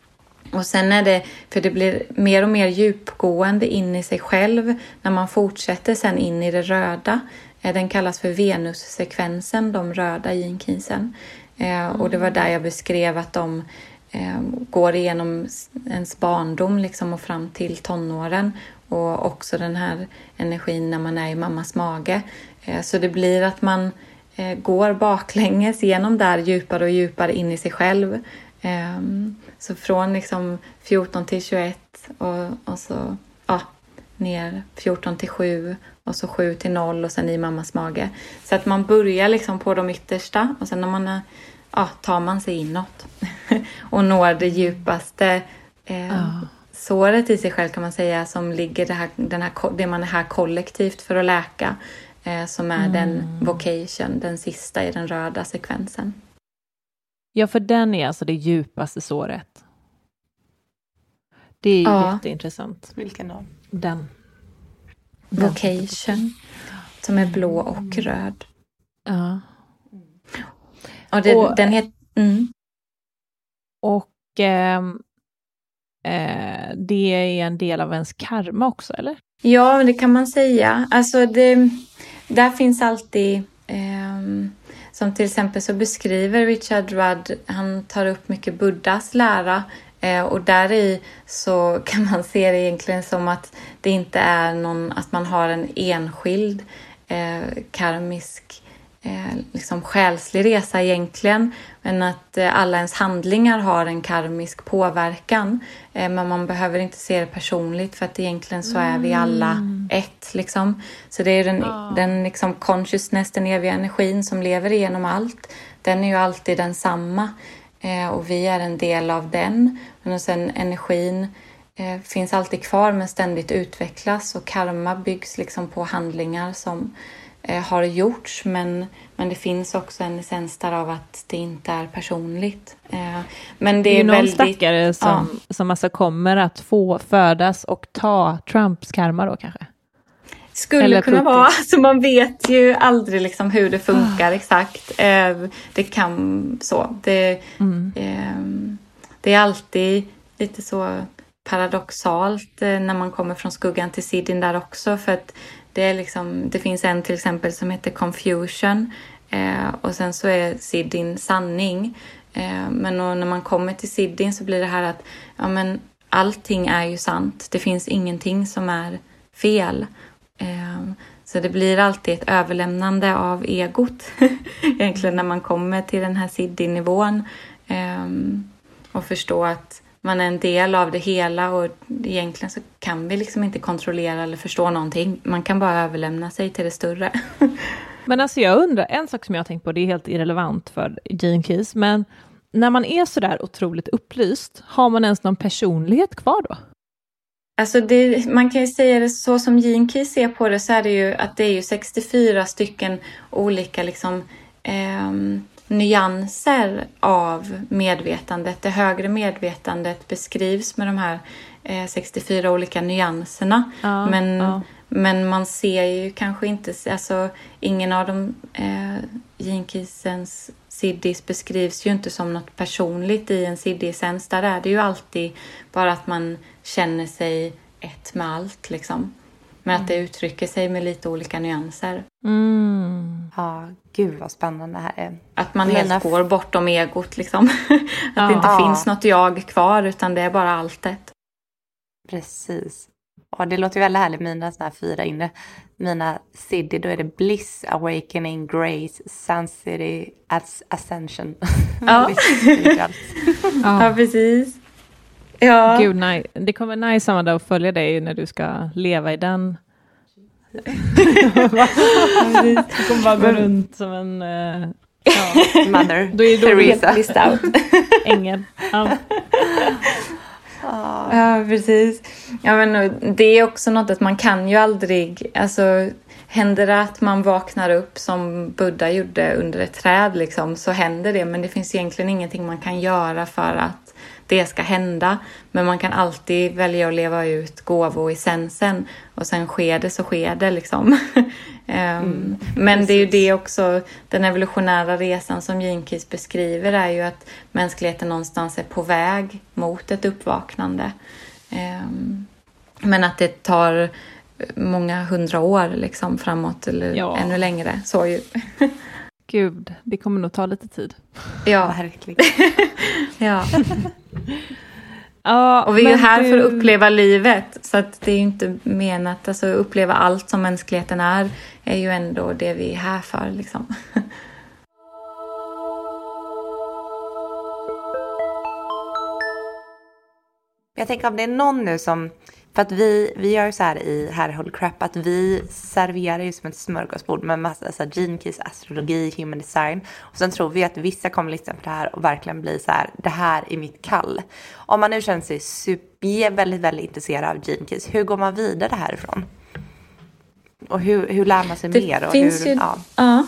och sen är det, för det blir mer och mer djupgående in i sig själv när man fortsätter sen in i det röda. Den kallas för Venus-sekvensen, de röda Gene Keysen. Eh, och det var där jag beskrev att de eh, går igenom ens barndom liksom, och fram till tonåren. Och också den här energin när man är i mammas mage. Eh, så det blir att man eh, går baklänges genom där djupare och djupare in i sig själv. Eh, så från liksom fjorton till tjugoett och, och så ja, ner fjorton till sju. Och så sju till noll och sen i mammas mage. Så att man börjar liksom på de yttersta. Och sen när man är, ja, tar man sig inåt. och når det djupaste eh, oh. såret i sig själv kan man säga. Som ligger det, här, den här, det man är här kollektivt för att läka. Eh, som är mm. den vocation, den sista i den röda sekvensen. Ja, för den är alltså det djupaste såret. Det är ja. jätteintressant. Vilken då? Den. Vocation, som är blå och röd. Ja. Och, det, och den heter... Mm. Och eh, eh, det är en del av ens karma också, eller? Ja, det kan man säga. Alltså, det, där finns alltid... Eh, som till exempel så beskriver Richard Rudd, han tar upp mycket Buddhas lära. Eh, och där i så kan man se det egentligen som att det inte är någon, att man har en enskild eh, karmisk eh, liksom själslig resa egentligen, men att eh, alla ens handlingar har en karmisk påverkan, eh, men man behöver inte se det personligt, för att egentligen så är vi alla ett liksom. Så det är den, oh. den liksom consciousness, den eviga energin som lever igenom allt, den är ju alltid densamma. Eh, och vi är en del av den. Men sen energin eh, finns alltid kvar men ständigt utvecklas. Och karma byggs liksom på handlingar som eh, har gjorts. Men, men det finns också en essens där av att det inte är personligt. Eh, men det är, det är någon väldigt... stackare som, ja. som alltså kommer att få födas och ta Trumps karma då kanske? Skulle Eller kunna vara, alltså man vet ju aldrig liksom hur det funkar oh. exakt. Eh, det kan så. Det, mm. eh, det är alltid lite så paradoxalt eh, när man kommer från skuggan till Siddin där också. För att det, är liksom, det finns en till exempel som heter Confusion. Eh, och sen så är Siddin sanning. Eh, men och när man kommer till Siddin så blir det här att ja, men allting är ju sant. Det finns ingenting som är fel. Så det blir alltid ett överlämnande av egot egentligen när man kommer till den här Siddin-nivån och förstå att man är en del av det hela, och egentligen så kan vi liksom inte kontrollera eller förstå någonting. Man kan bara överlämna sig till det större. Men alltså jag undrar, en sak som jag har tänkt på, det är helt irrelevant för Gene Keys, men när man är så där otroligt upplyst, har man ens någon personlighet kvar då? Alltså det, man kan ju säga det så som Gene Keys ser på det, så är det ju att det är ju sextiofyra stycken olika liksom, eh, nyanser av medvetandet. Det högre medvetandet beskrivs med de här eh, sextiofyra olika nyanserna. Ja, men, ja. men man ser ju kanske inte, alltså ingen av de eh, Gene Keysens Siddis beskrivs ju inte som något personligt i en Siddi-essens. Där är det ju alltid bara att man känner sig ett med allt liksom. Men mm. att det uttrycker sig med lite olika nyanser. Mm. Ja, gud vad spännande det här är. Att man Mina... helt går bortom egot liksom. Att ja. det inte ja. finns något jag kvar, utan det är bara alltet. Precis. Och det låter ju väldigt härligt, mina såna här fyra inre. Mina Siddhi, då är det Bliss, Awakening, Grace, Sun City, Ascension. Ja, ja. ja precis. Ja. Gud, nej. Det kommer nice Amanda att följa dig när du ska leva i den. Du kommer bara gå runt som en uh, ja. Mother då är då Teresa. Ängel. Ja. Ja, precis. Ja, men det är också något att man kan ju aldrig, alltså händer det att man vaknar upp som Buddha gjorde under ett träd liksom, så händer det, men det finns egentligen ingenting man kan göra för att det ska hända, men man kan alltid välja att leva ut gåvoessensen och sen sker det så sker det liksom. um, mm, men det är ju det också, den evolutionära resan som Gene Keys beskriver är ju att mänskligheten någonstans är på väg mot ett uppvaknande. Um, men att det tar många hundra år liksom framåt eller ja. ännu längre. Så ju. Gud, det kommer nog ta lite tid. Ja, verkligen. Ja. Ja, och vi är här du... för att uppleva livet. Så att det är ju inte menat, alltså uppleva allt som mänskligheten är, är ju ändå det vi är här för liksom. Jag tänker om det är någon nu som, för att vi, vi gör så här i här Holy Crap, att vi serverar ju som ett smörgåsbord med massa alltså Gene Keys, astrologi, human design. Och sen tror vi att vissa kommer lyssna på det här och verkligen bli så här, det här är mitt kall. Om man nu känner sig super, väldigt, väldigt intresserad av Gene Keys, hur går man vidare härifrån? Och hur, hur lär man sig det mer? Och finns hur, ju, ja. ja.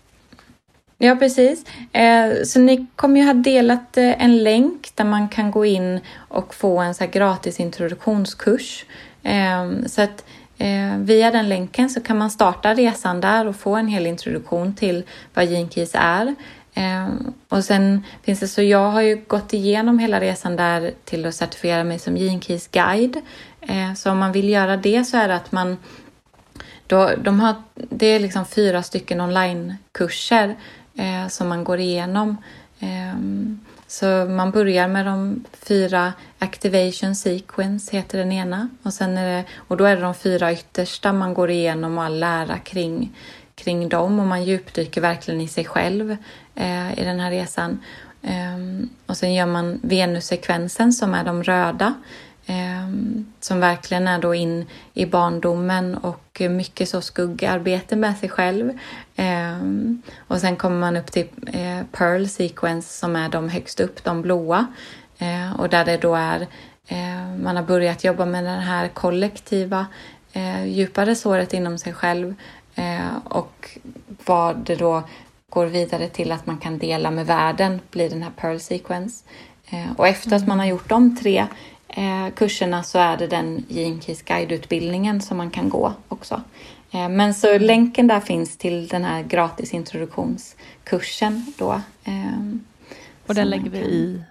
Ja, precis. Eh, så ni kommer ju ha delat eh, en länk där man kan gå in och få en så här gratis introduktionskurs. Eh, så att eh, via den länken så kan man starta resan där och få en hel introduktion till vad Gene Keys är. Eh, och sen finns det, så jag har ju gått igenom hela resan där till att certifiera mig som Gene Keys guide. Eh, så om man vill göra det så är det att man då, de har, det är liksom fyra stycken onlinekurser Eh, som man går igenom. Eh, så man börjar med de fyra activation sequence heter den ena. Och, sen är det, och då är det de fyra yttersta man går igenom och all lära kring, kring dem. Och man djupdyker verkligen i sig själv eh, i den här resan. Eh, och sen gör man Venus-sekvensen som är de röda. Um, som verkligen är då in i barndomen och mycket så skuggarbete med sig själv. Um, och sen kommer man upp till uh, Pearl Sequence som är de högst upp, de blåa. Uh, och där det då är, uh, man har börjat jobba med den här kollektiva uh, djupare såret inom sig själv. Uh, och vad det då går vidare till att man kan dela med världen blir den här Pearl Sequence. Uh, och efter att man har gjort de tre Eh, kurserna så är det den Gene Keys guideutbildningen som man kan gå också. Eh, men så länken där finns till den här gratis introduktionskursen då. Eh, och den lägger vi kan... i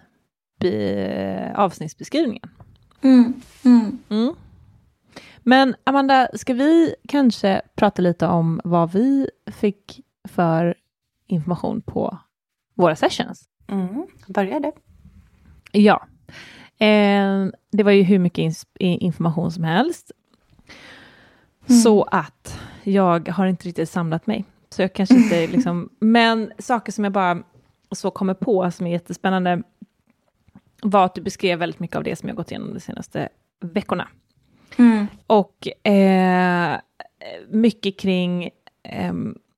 be- avsnittsbeskrivningen. Mm, mm. Mm. Men Amanda, ska vi kanske prata lite om vad vi fick för information på våra sessions? Mm, börjar det? Ja. Eh, det var ju hur mycket ins- information som helst. Mm. Så att jag har inte riktigt samlat mig. Så jag kanske inte liksom... Men saker som jag bara så kommer på som är jättespännande var att du beskrev väldigt mycket av det som jag gått igenom de senaste veckorna. Mm. Och eh, mycket kring eh,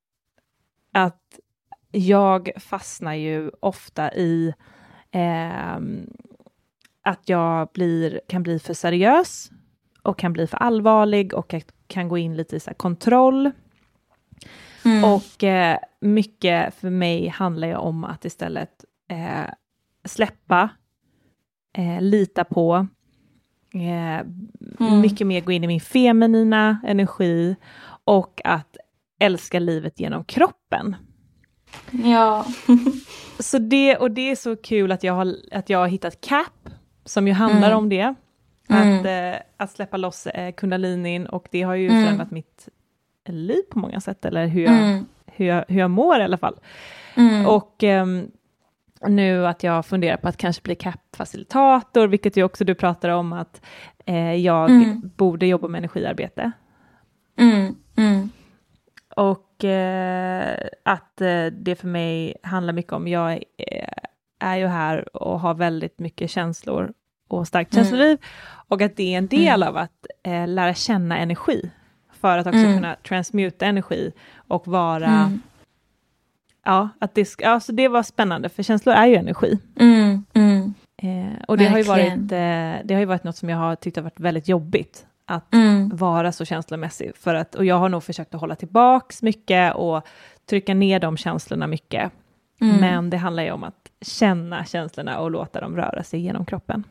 att jag fastnar ju ofta i eh, att jag blir, kan bli för seriös och kan bli för allvarlig och kan gå in lite i så här kontroll. Mm. Och eh, mycket för mig handlar ju om att istället eh, släppa, eh, lita på eh, Mm. mycket mer gå in i min feminina energi och att älska livet genom kroppen. Ja. Så det, och det är så kul att jag har, att jag har hittat C A P som ju handlar Mm. om det. Mm. Att, eh, att släppa loss eh, kundalinin, och det har ju Mm. förändrat mitt liv på många sätt, eller hur jag, Mm. hur jag, hur jag mår i alla fall. Mm. Och ehm, nu att jag funderar på att kanske bli C A P-facilitator, vilket ju också du pratar om att eh, jag Mm. borde jobba med energiarbete. Mm. Mm. Och eh, att eh, det för mig handlar mycket om, jag eh, är ju här och har väldigt mycket känslor och starkt Mm. känsloliv, och att det är en del Mm. av att eh, lära känna energi, för att också Mm. kunna transmuta energi och vara, Mm. ja, att det, ska, ja, så det var spännande, för känslor är ju energi. Mm. Mm. Eh, och det har, ju Verkligen. varit, eh, det har ju varit något som jag har tyckt har varit väldigt jobbigt, att Mm. vara så känslomässig. För att, och jag har nog försökt att hålla tillbaks mycket och trycka ner de känslorna mycket. Mm. Men det handlar ju om att känna känslorna och låta dem röra sig genom kroppen.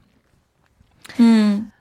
Mm.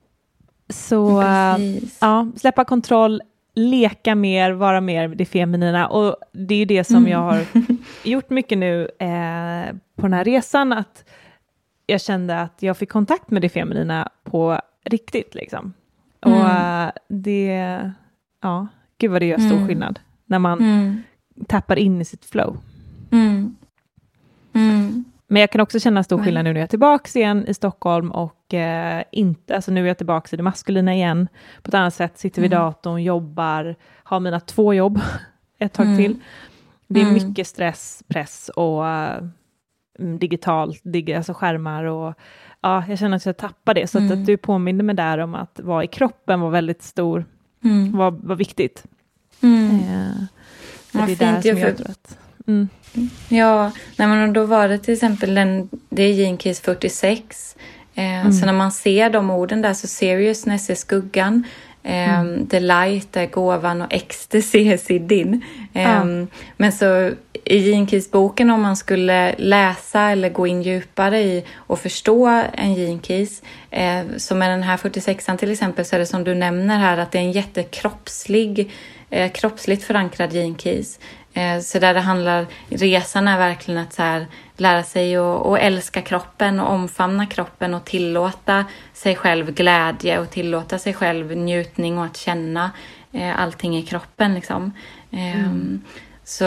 Så äh, Precis. ja, släppa kontroll, leka mer, vara mer det feminina. Och det är ju det som Mm. jag har gjort mycket nu eh, på den här resan, att jag kände att jag fick kontakt med det feminina på riktigt liksom. Och Mm. äh, det, ja, gud vad det gör stor Mm. skillnad när man Mm. tappar in i sitt flow. Mm. Mm. Men jag kan också känna stor skillnad nu när jag är tillbaka igen i Stockholm, och eh, inte, alltså nu är jag tillbaka i det maskulina igen på ett annat sätt, sitter vid Mm. datorn, jobbar, har mina två jobb ett tag Mm. till. Det är Mm. mycket stress, press och uh, digitalt, dig, alltså skärmar, och ja, jag känner att jag tappar det, så att, Mm. att du påminner mig där om att vara i kroppen var väldigt stor, Mm. var, var viktigt. Mm. Eh, så Vad det är där fint, som jag jag för- tror att... Mm. Ja, nej, men då var det till exempel den, det är Gene Keys fyrtiosex. Eh, Mm. Så när man ser de orden där, så seriousness är skuggan, eh, Mm. the light är gåvan och ecstasy är siddin. Eh, Ja. Men så i Gene Keys boken, om man skulle läsa eller gå in djupare i och förstå en Gene Keys, eh, som med den här fyrtiosexan till exempel, så är det som du nämner här, att det är en jättekroppslig, eh, kroppsligt förankrad Gene Keys. Eh, så där det handlar, resan är verkligen att så här, lära sig att, att älska kroppen och omfamna kroppen och tillåta sig själv glädje och tillåta sig själv njutning och att känna eh, allting i kroppen liksom. Eh, Mm. Så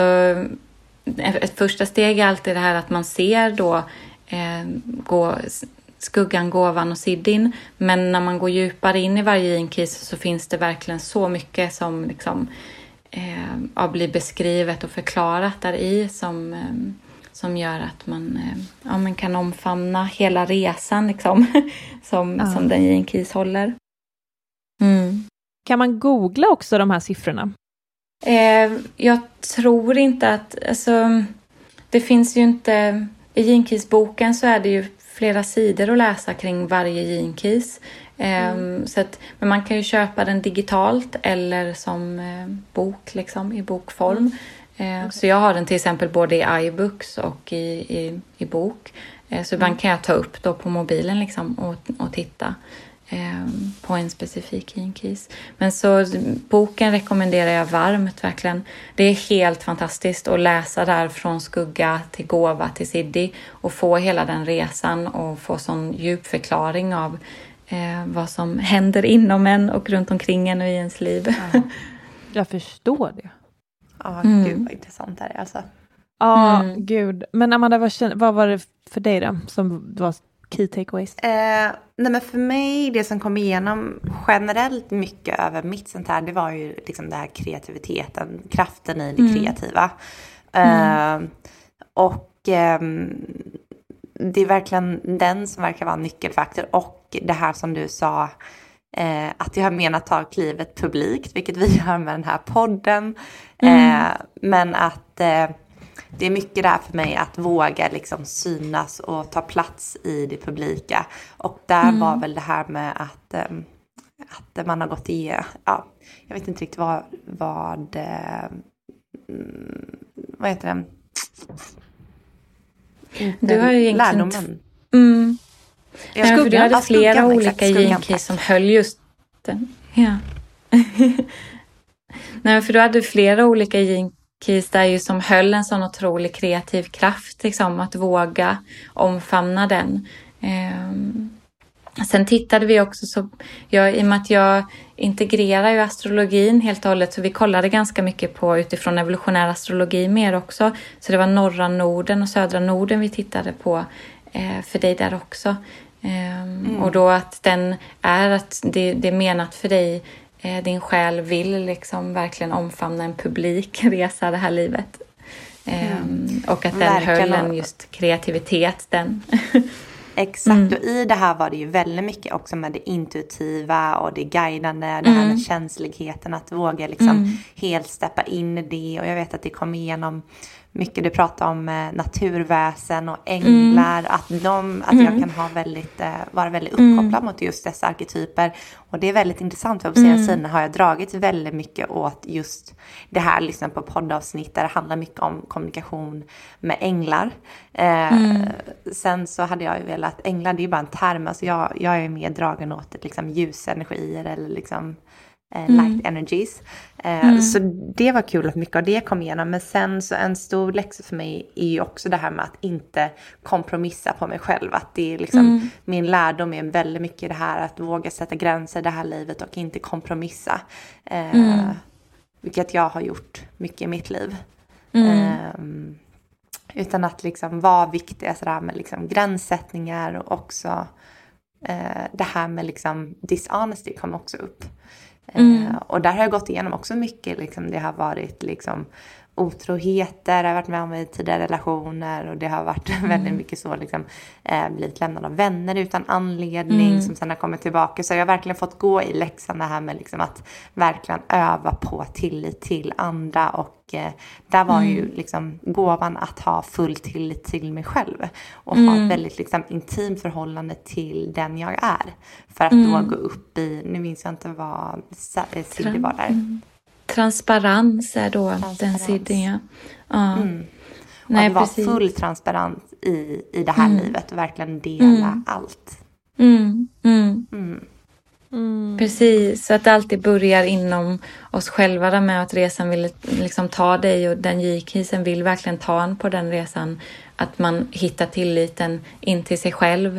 ett första steg är alltid det här att man ser då eh, gå, skuggan, gåvan och siddin, men när man går djupare in i varje Gene Keys så finns det verkligen så mycket som liksom Eh, ja, blir beskrivet och förklarat där i, som, eh, som gör att man, eh, ja, man kan omfamna hela resan liksom, som, Ja. som den Gene Keys håller. Mm. Kan man googla också de här siffrorna? Eh, jag tror inte att, alltså, det finns ju inte, i Gene Keys-boken så är det ju flera sidor att läsa kring varje Gene Keys. Mm. Så att, men man kan ju köpa den digitalt eller som eh, bok liksom, i bokform. Mm. Eh, så jag har den till exempel både i iBooks och i, i, i bok. Eh, så ibland kan jag ta upp då på mobilen liksom, och, och titta eh, på en specifik Gene Keys. Men så boken rekommenderar jag varmt verkligen. Det är helt fantastiskt att läsa där från skugga till gåva till siddhi och få hela den resan och få sån djup förklaring av Eh, vad som händer inom en och runt omkring en och i ens liv. Ja. Jag förstår det. Ja, Mm. gud vad intressant det här är alltså. Ja, Mm. gud. Men Amanda, vad, känner, vad var det för dig då som var key takeaways? Eh, nej men för mig, det som kom igenom generellt mycket över mitt sånt här, det var ju liksom den här kreativiteten, kraften i det Mm. kreativa. Eh, och ehm, det är verkligen den som verkar vara en nyckelfaktor, och det här som du sa, eh, att jag menar ta klivet publikt, vilket vi gör med den här podden. Mm. Eh, men att eh, det är mycket där för mig att våga liksom synas och ta plats i det publika. Och där Mm. var väl det här med att, eh, att man har gått i, ja, jag vet inte riktigt vad, vad, eh, vad heter det? Du har ju egentligen lärdomen. Mm. Nej, för du hade Ja, flera skuggan, olika exakt, skuggan, gene keys tack. som höll just den. Ja. Nej, för du hade flera olika gene keys där ju som höll en sån otrolig kreativ kraft, liksom, att våga omfamna den. Ehm. Sen tittade vi också, så jag, i och med att jag integrerar ju astrologin helt och hållet, så vi kollade ganska mycket på utifrån evolutionär astrologi mer också. Så det var norra Norden och södra Norden vi tittade på eh, för dig där också. Eh, mm. Och då att den är att det, det är menat för dig, eh, din själ vill liksom verkligen omfamna en publik resa det här livet. Eh, mm. Och att den verkligen höll en just kreativitet, den. Exakt, Mm. och i det här var det ju väldigt mycket också med det intuitiva och det guidande, det här Mm. med känsligheten, att våga liksom Mm. helt steppa in i det. Och jag vet att det kom igenom mycket, du pratade om eh, naturväsen och änglar, mm. att, de, att Mm. jag kan ha väldigt, eh, vara väldigt uppkopplad mm. mot just dessa arketyper. Och det är väldigt intressant, för på senaste mm. tiden har jag dragit väldigt mycket åt just det här, liksom på poddavsnitt där det handlar mycket om kommunikation med änglar. Eh, mm. Sen så hade jag ju velat, änglar det är ju bara en term, alltså jag, jag är mer dragen åt liksom ljusenergier eller liksom eh, light mm. energies. Eh, mm. Så det var kul att mycket av det kom igenom. Men sen så en stor läxa för mig är ju också det här med att inte kompromissa på mig själv. Att det är liksom, mm. min lärdom är väldigt mycket det här att våga sätta gränser i det här livet och inte kompromissa. Eh, mm. Vilket jag har gjort mycket i mitt liv. Mm. Eh, utan att liksom vara viktiga sådär med liksom gränssättningar, och också eh, det här med liksom dishonesty kom också upp. Mm. Eh, och där har jag gått igenom också mycket, liksom, det har varit liksom otroheter, jag har varit med om i tidigare relationer, och det har varit mm. väldigt mycket så liksom, eh, blivit lämnad av vänner utan anledning mm. som sen har kommit tillbaka. Så jag har verkligen fått gå i läxan det här med liksom att verkligen öva på tillit till andra, och eh, där var mm. ju liksom gåvan att ha full tillit till mig själv och mm. ha ett väldigt liksom intimt förhållande till den jag är, för att mm. då gå upp i, nu minns jag inte vad Silje var där. Mm. Transparens är då transparens. Den sidan, ja. Ja. Mm. Nej, att vara precis. full transparens i, i det här mm. livet och verkligen dela mm. allt. Mm. Mm. Mm. Mm. Precis, så att det alltid börjar inom oss själva där, med att resan vill liksom ta dig, och den J-kisen vill verkligen ta en på den resan. Att man hittar tilliten in till sig själv.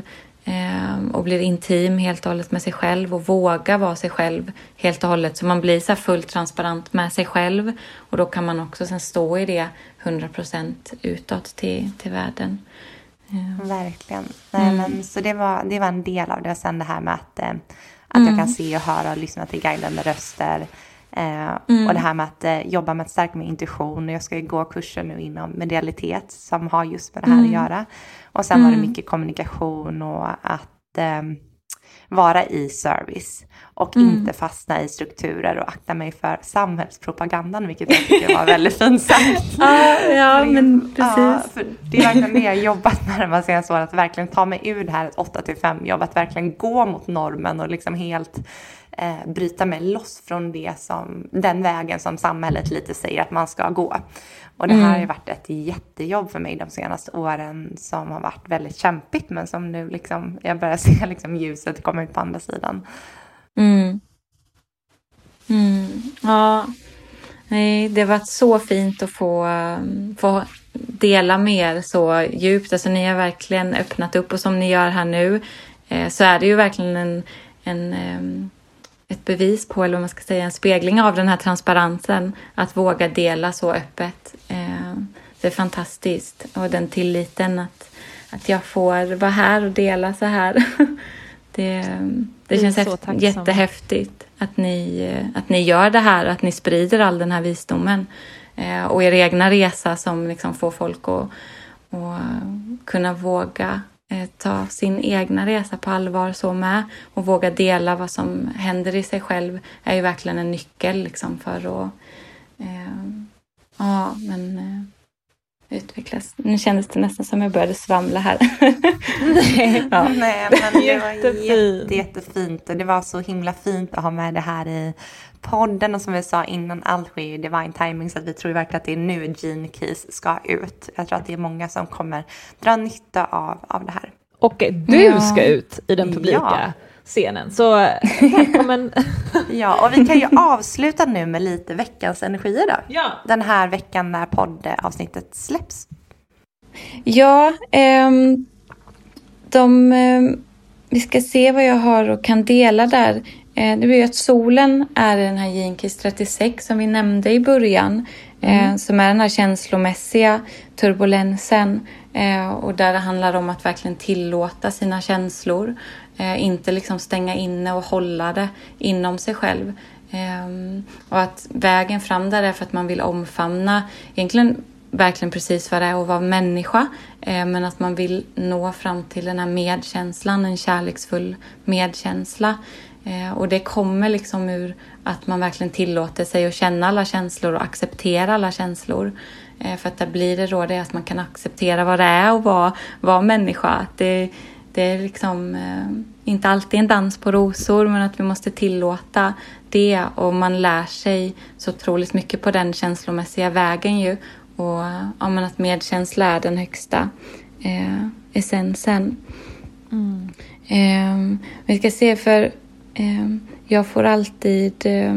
Och blir intim helt och hållet med sig själv, och vågar vara sig själv helt och hållet, så man blir så här fullt transparent med sig själv, och då kan man också sen stå i det hundra procent utåt till, till världen. Ja. Verkligen. Nej, mm. men, så det var, det var en del av det. Och sen det här med att, eh, att mm. jag kan se och höra och lyssna till guidande röster. Eh, mm. Och det här med att eh, jobba med att stärka min intuition. Och jag ska ju gå kurser nu inom medialitet som har just med det här mm. att göra. Och sen mm. var det mycket kommunikation och att eh, vara i service. Och mm. inte fastna i strukturer och akta mig för samhällspropagandan, vilket jag tycker var väldigt fint sagt. ah, ja, för, men precis. Ja, för det är verkligen det jag jobbat med de senaste åren, att verkligen ta mig ur det här åtta till fem jobb, att verkligen gå mot normen och liksom helt eh, bryta mig loss från det som, den vägen som samhället lite säger att man ska gå. Och det här mm. har ju varit ett jättejobb för mig de senaste åren, som har varit väldigt kämpigt, men som nu liksom, jag börjar se liksom ljuset komma ut på andra sidan. Mm. Mm. Ja, nej, det har varit så fint att få, få dela med er så djupt. Alltså, ni har verkligen öppnat upp, och som ni gör här nu eh, så är det ju verkligen en, en, eh, ett bevis på, eller vad man ska säga, en spegling av den här transparensen, att våga dela så öppet. Eh, det är fantastiskt, och den tilliten att, att jag får vara här och dela så här. Det, det känns häft, jättehäftigt att ni, att ni gör det här, att ni sprider all den här visdomen eh, och er egna resa, som liksom får folk att, att kunna våga eh, ta sin egna resa på allvar så med, och våga dela vad som händer i sig själv är ju verkligen en nyckel liksom för att eh, ja, men eh, utvecklas. Nu kändes det nästan som jag började svamla här. Nej, ja. Nej, men det var jätte, jättefint, och det var så himla fint att ha med det här i podden, och som vi sa innan, allt sker ju divine timing, så att vi tror verkligen att det är nu Gene Keys ska ut. Jag tror att det är många som kommer dra nytta av, av det här. Och du Ja. ska ut i den publika Ja. scenen. Så välkommen. Ja, och vi kan ju avsluta nu med lite veckans energier då. Ja. Den här veckan när poddavsnittet släpps. Ja, ehm, de, ehm, vi ska se vad jag har och kan dela där. Eh, det blir ju att solen är den här Gene Keys trettiosex som vi nämnde i början. Mm. Eh, som är den här känslomässiga turbulensen. Eh, och där det handlar om att verkligen tillåta sina känslor. Eh, inte liksom stänga inne och hålla det inom sig själv. Eh, och att vägen fram där är för att man vill omfamna egentligen verkligen precis vad det är att vara människa. Eh, men att man vill nå fram till den här medkänslan, en kärleksfull medkänsla. Eh, och det kommer liksom ur att man verkligen tillåter sig att känna alla känslor och acceptera alla känslor. Eh, för att där blir det då det att man kan acceptera vad det är att vara, vara människa. Att det, det är liksom eh, inte alltid en dans på rosor, men att vi måste tillåta det. Och man lär sig så otroligt mycket på den känslomässiga vägen ju. Och ja, men att medkänsla är den högsta eh, essensen. Mm. Eh, vi ska se för eh, jag får alltid eh,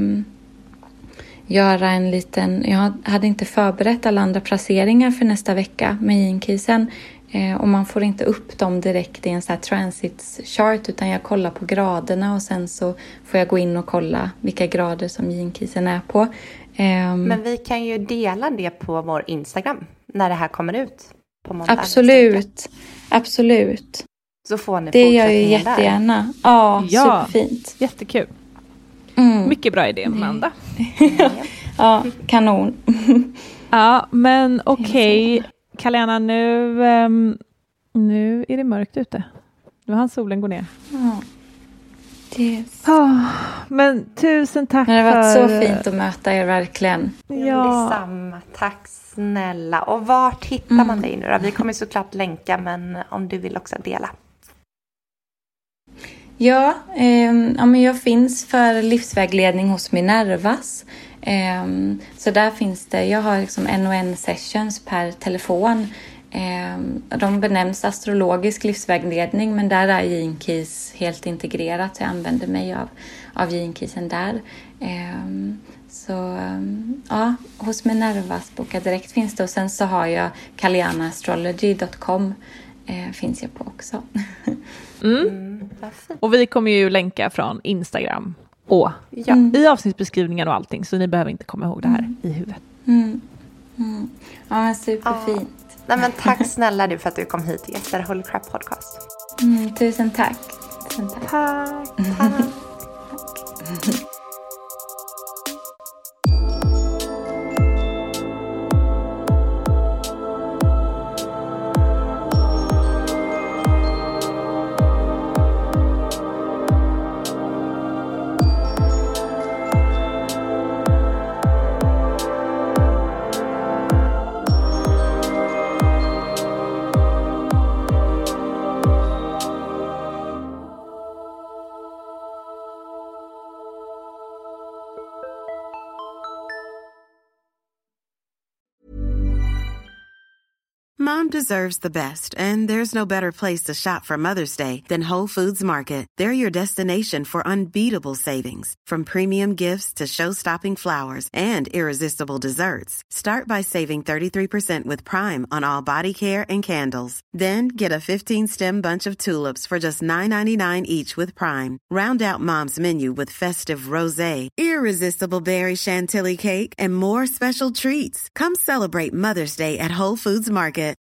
göra en liten... Jag hade inte förberett alla andra placeringar för nästa vecka med Gene Keysen. Eh, och man får inte upp dem direkt i en sån här transits chart, utan jag kollar på graderna och sen så får jag gå in och kolla vilka grader som Gene Keysen är på. Men vi kan ju dela det på vår Instagram när det här kommer ut på måndag. Absolut, absolut. Så får ni det gör jag jättegärna. Där. Ja, ja, superfint. Jättekul. Mm. Mycket bra idé, Amanda. Ja, kanon. Ja, men okej. Okay. Kaljana, nu, um, nu är det mörkt ute. Nu har solen gå ner. Ja. Yes. Oh, men tusen tack för... Det har varit så fint att möta er verkligen. Ja, detsamma. Tack snälla. Och vart hittar mm. man dig nu då? Vi kommer såklart länka, men om du vill också dela. Ja, eh, ja men jag finns för livsvägledning hos Minervas. Eh, så där finns det, jag har liksom en och en sessions per telefon. Eh, de benämns astrologisk livsvägledning, men där är Gene Keys helt integrerat, så jag använder mig av, av Gene Keysen där. Eh, så ja, hos Minervas boka direkt finns det, och sen så har jag kaljana astrology dot com eh, finns jag på också. Mm. Mm, och vi kommer ju länka från Instagram och ja. i avsnittsbeskrivningen och allting, så ni behöver inte komma ihåg det här mm. i huvudet. Mm. Mm. Ja, men superfint. Ja. Nej, men tack snälla du för att du kom hit till Gäster Holy Crap Podcast. Mm, tusen tack. Tusen tack. Tack. tack. Mom deserves the best, and there's no better place to shop for Mother's Day than Whole Foods Market. They're your destination for unbeatable savings, from premium gifts to show-stopping flowers and irresistible desserts. Start by saving thirty-three percent with Prime on all body care and candles. Then get a fifteen-stem bunch of tulips for just nine ninety-nine each with Prime. Round out Mom's menu with festive rosé, irresistible berry chantilly cake, and more special treats. Come celebrate Mother's Day at Whole Foods Market.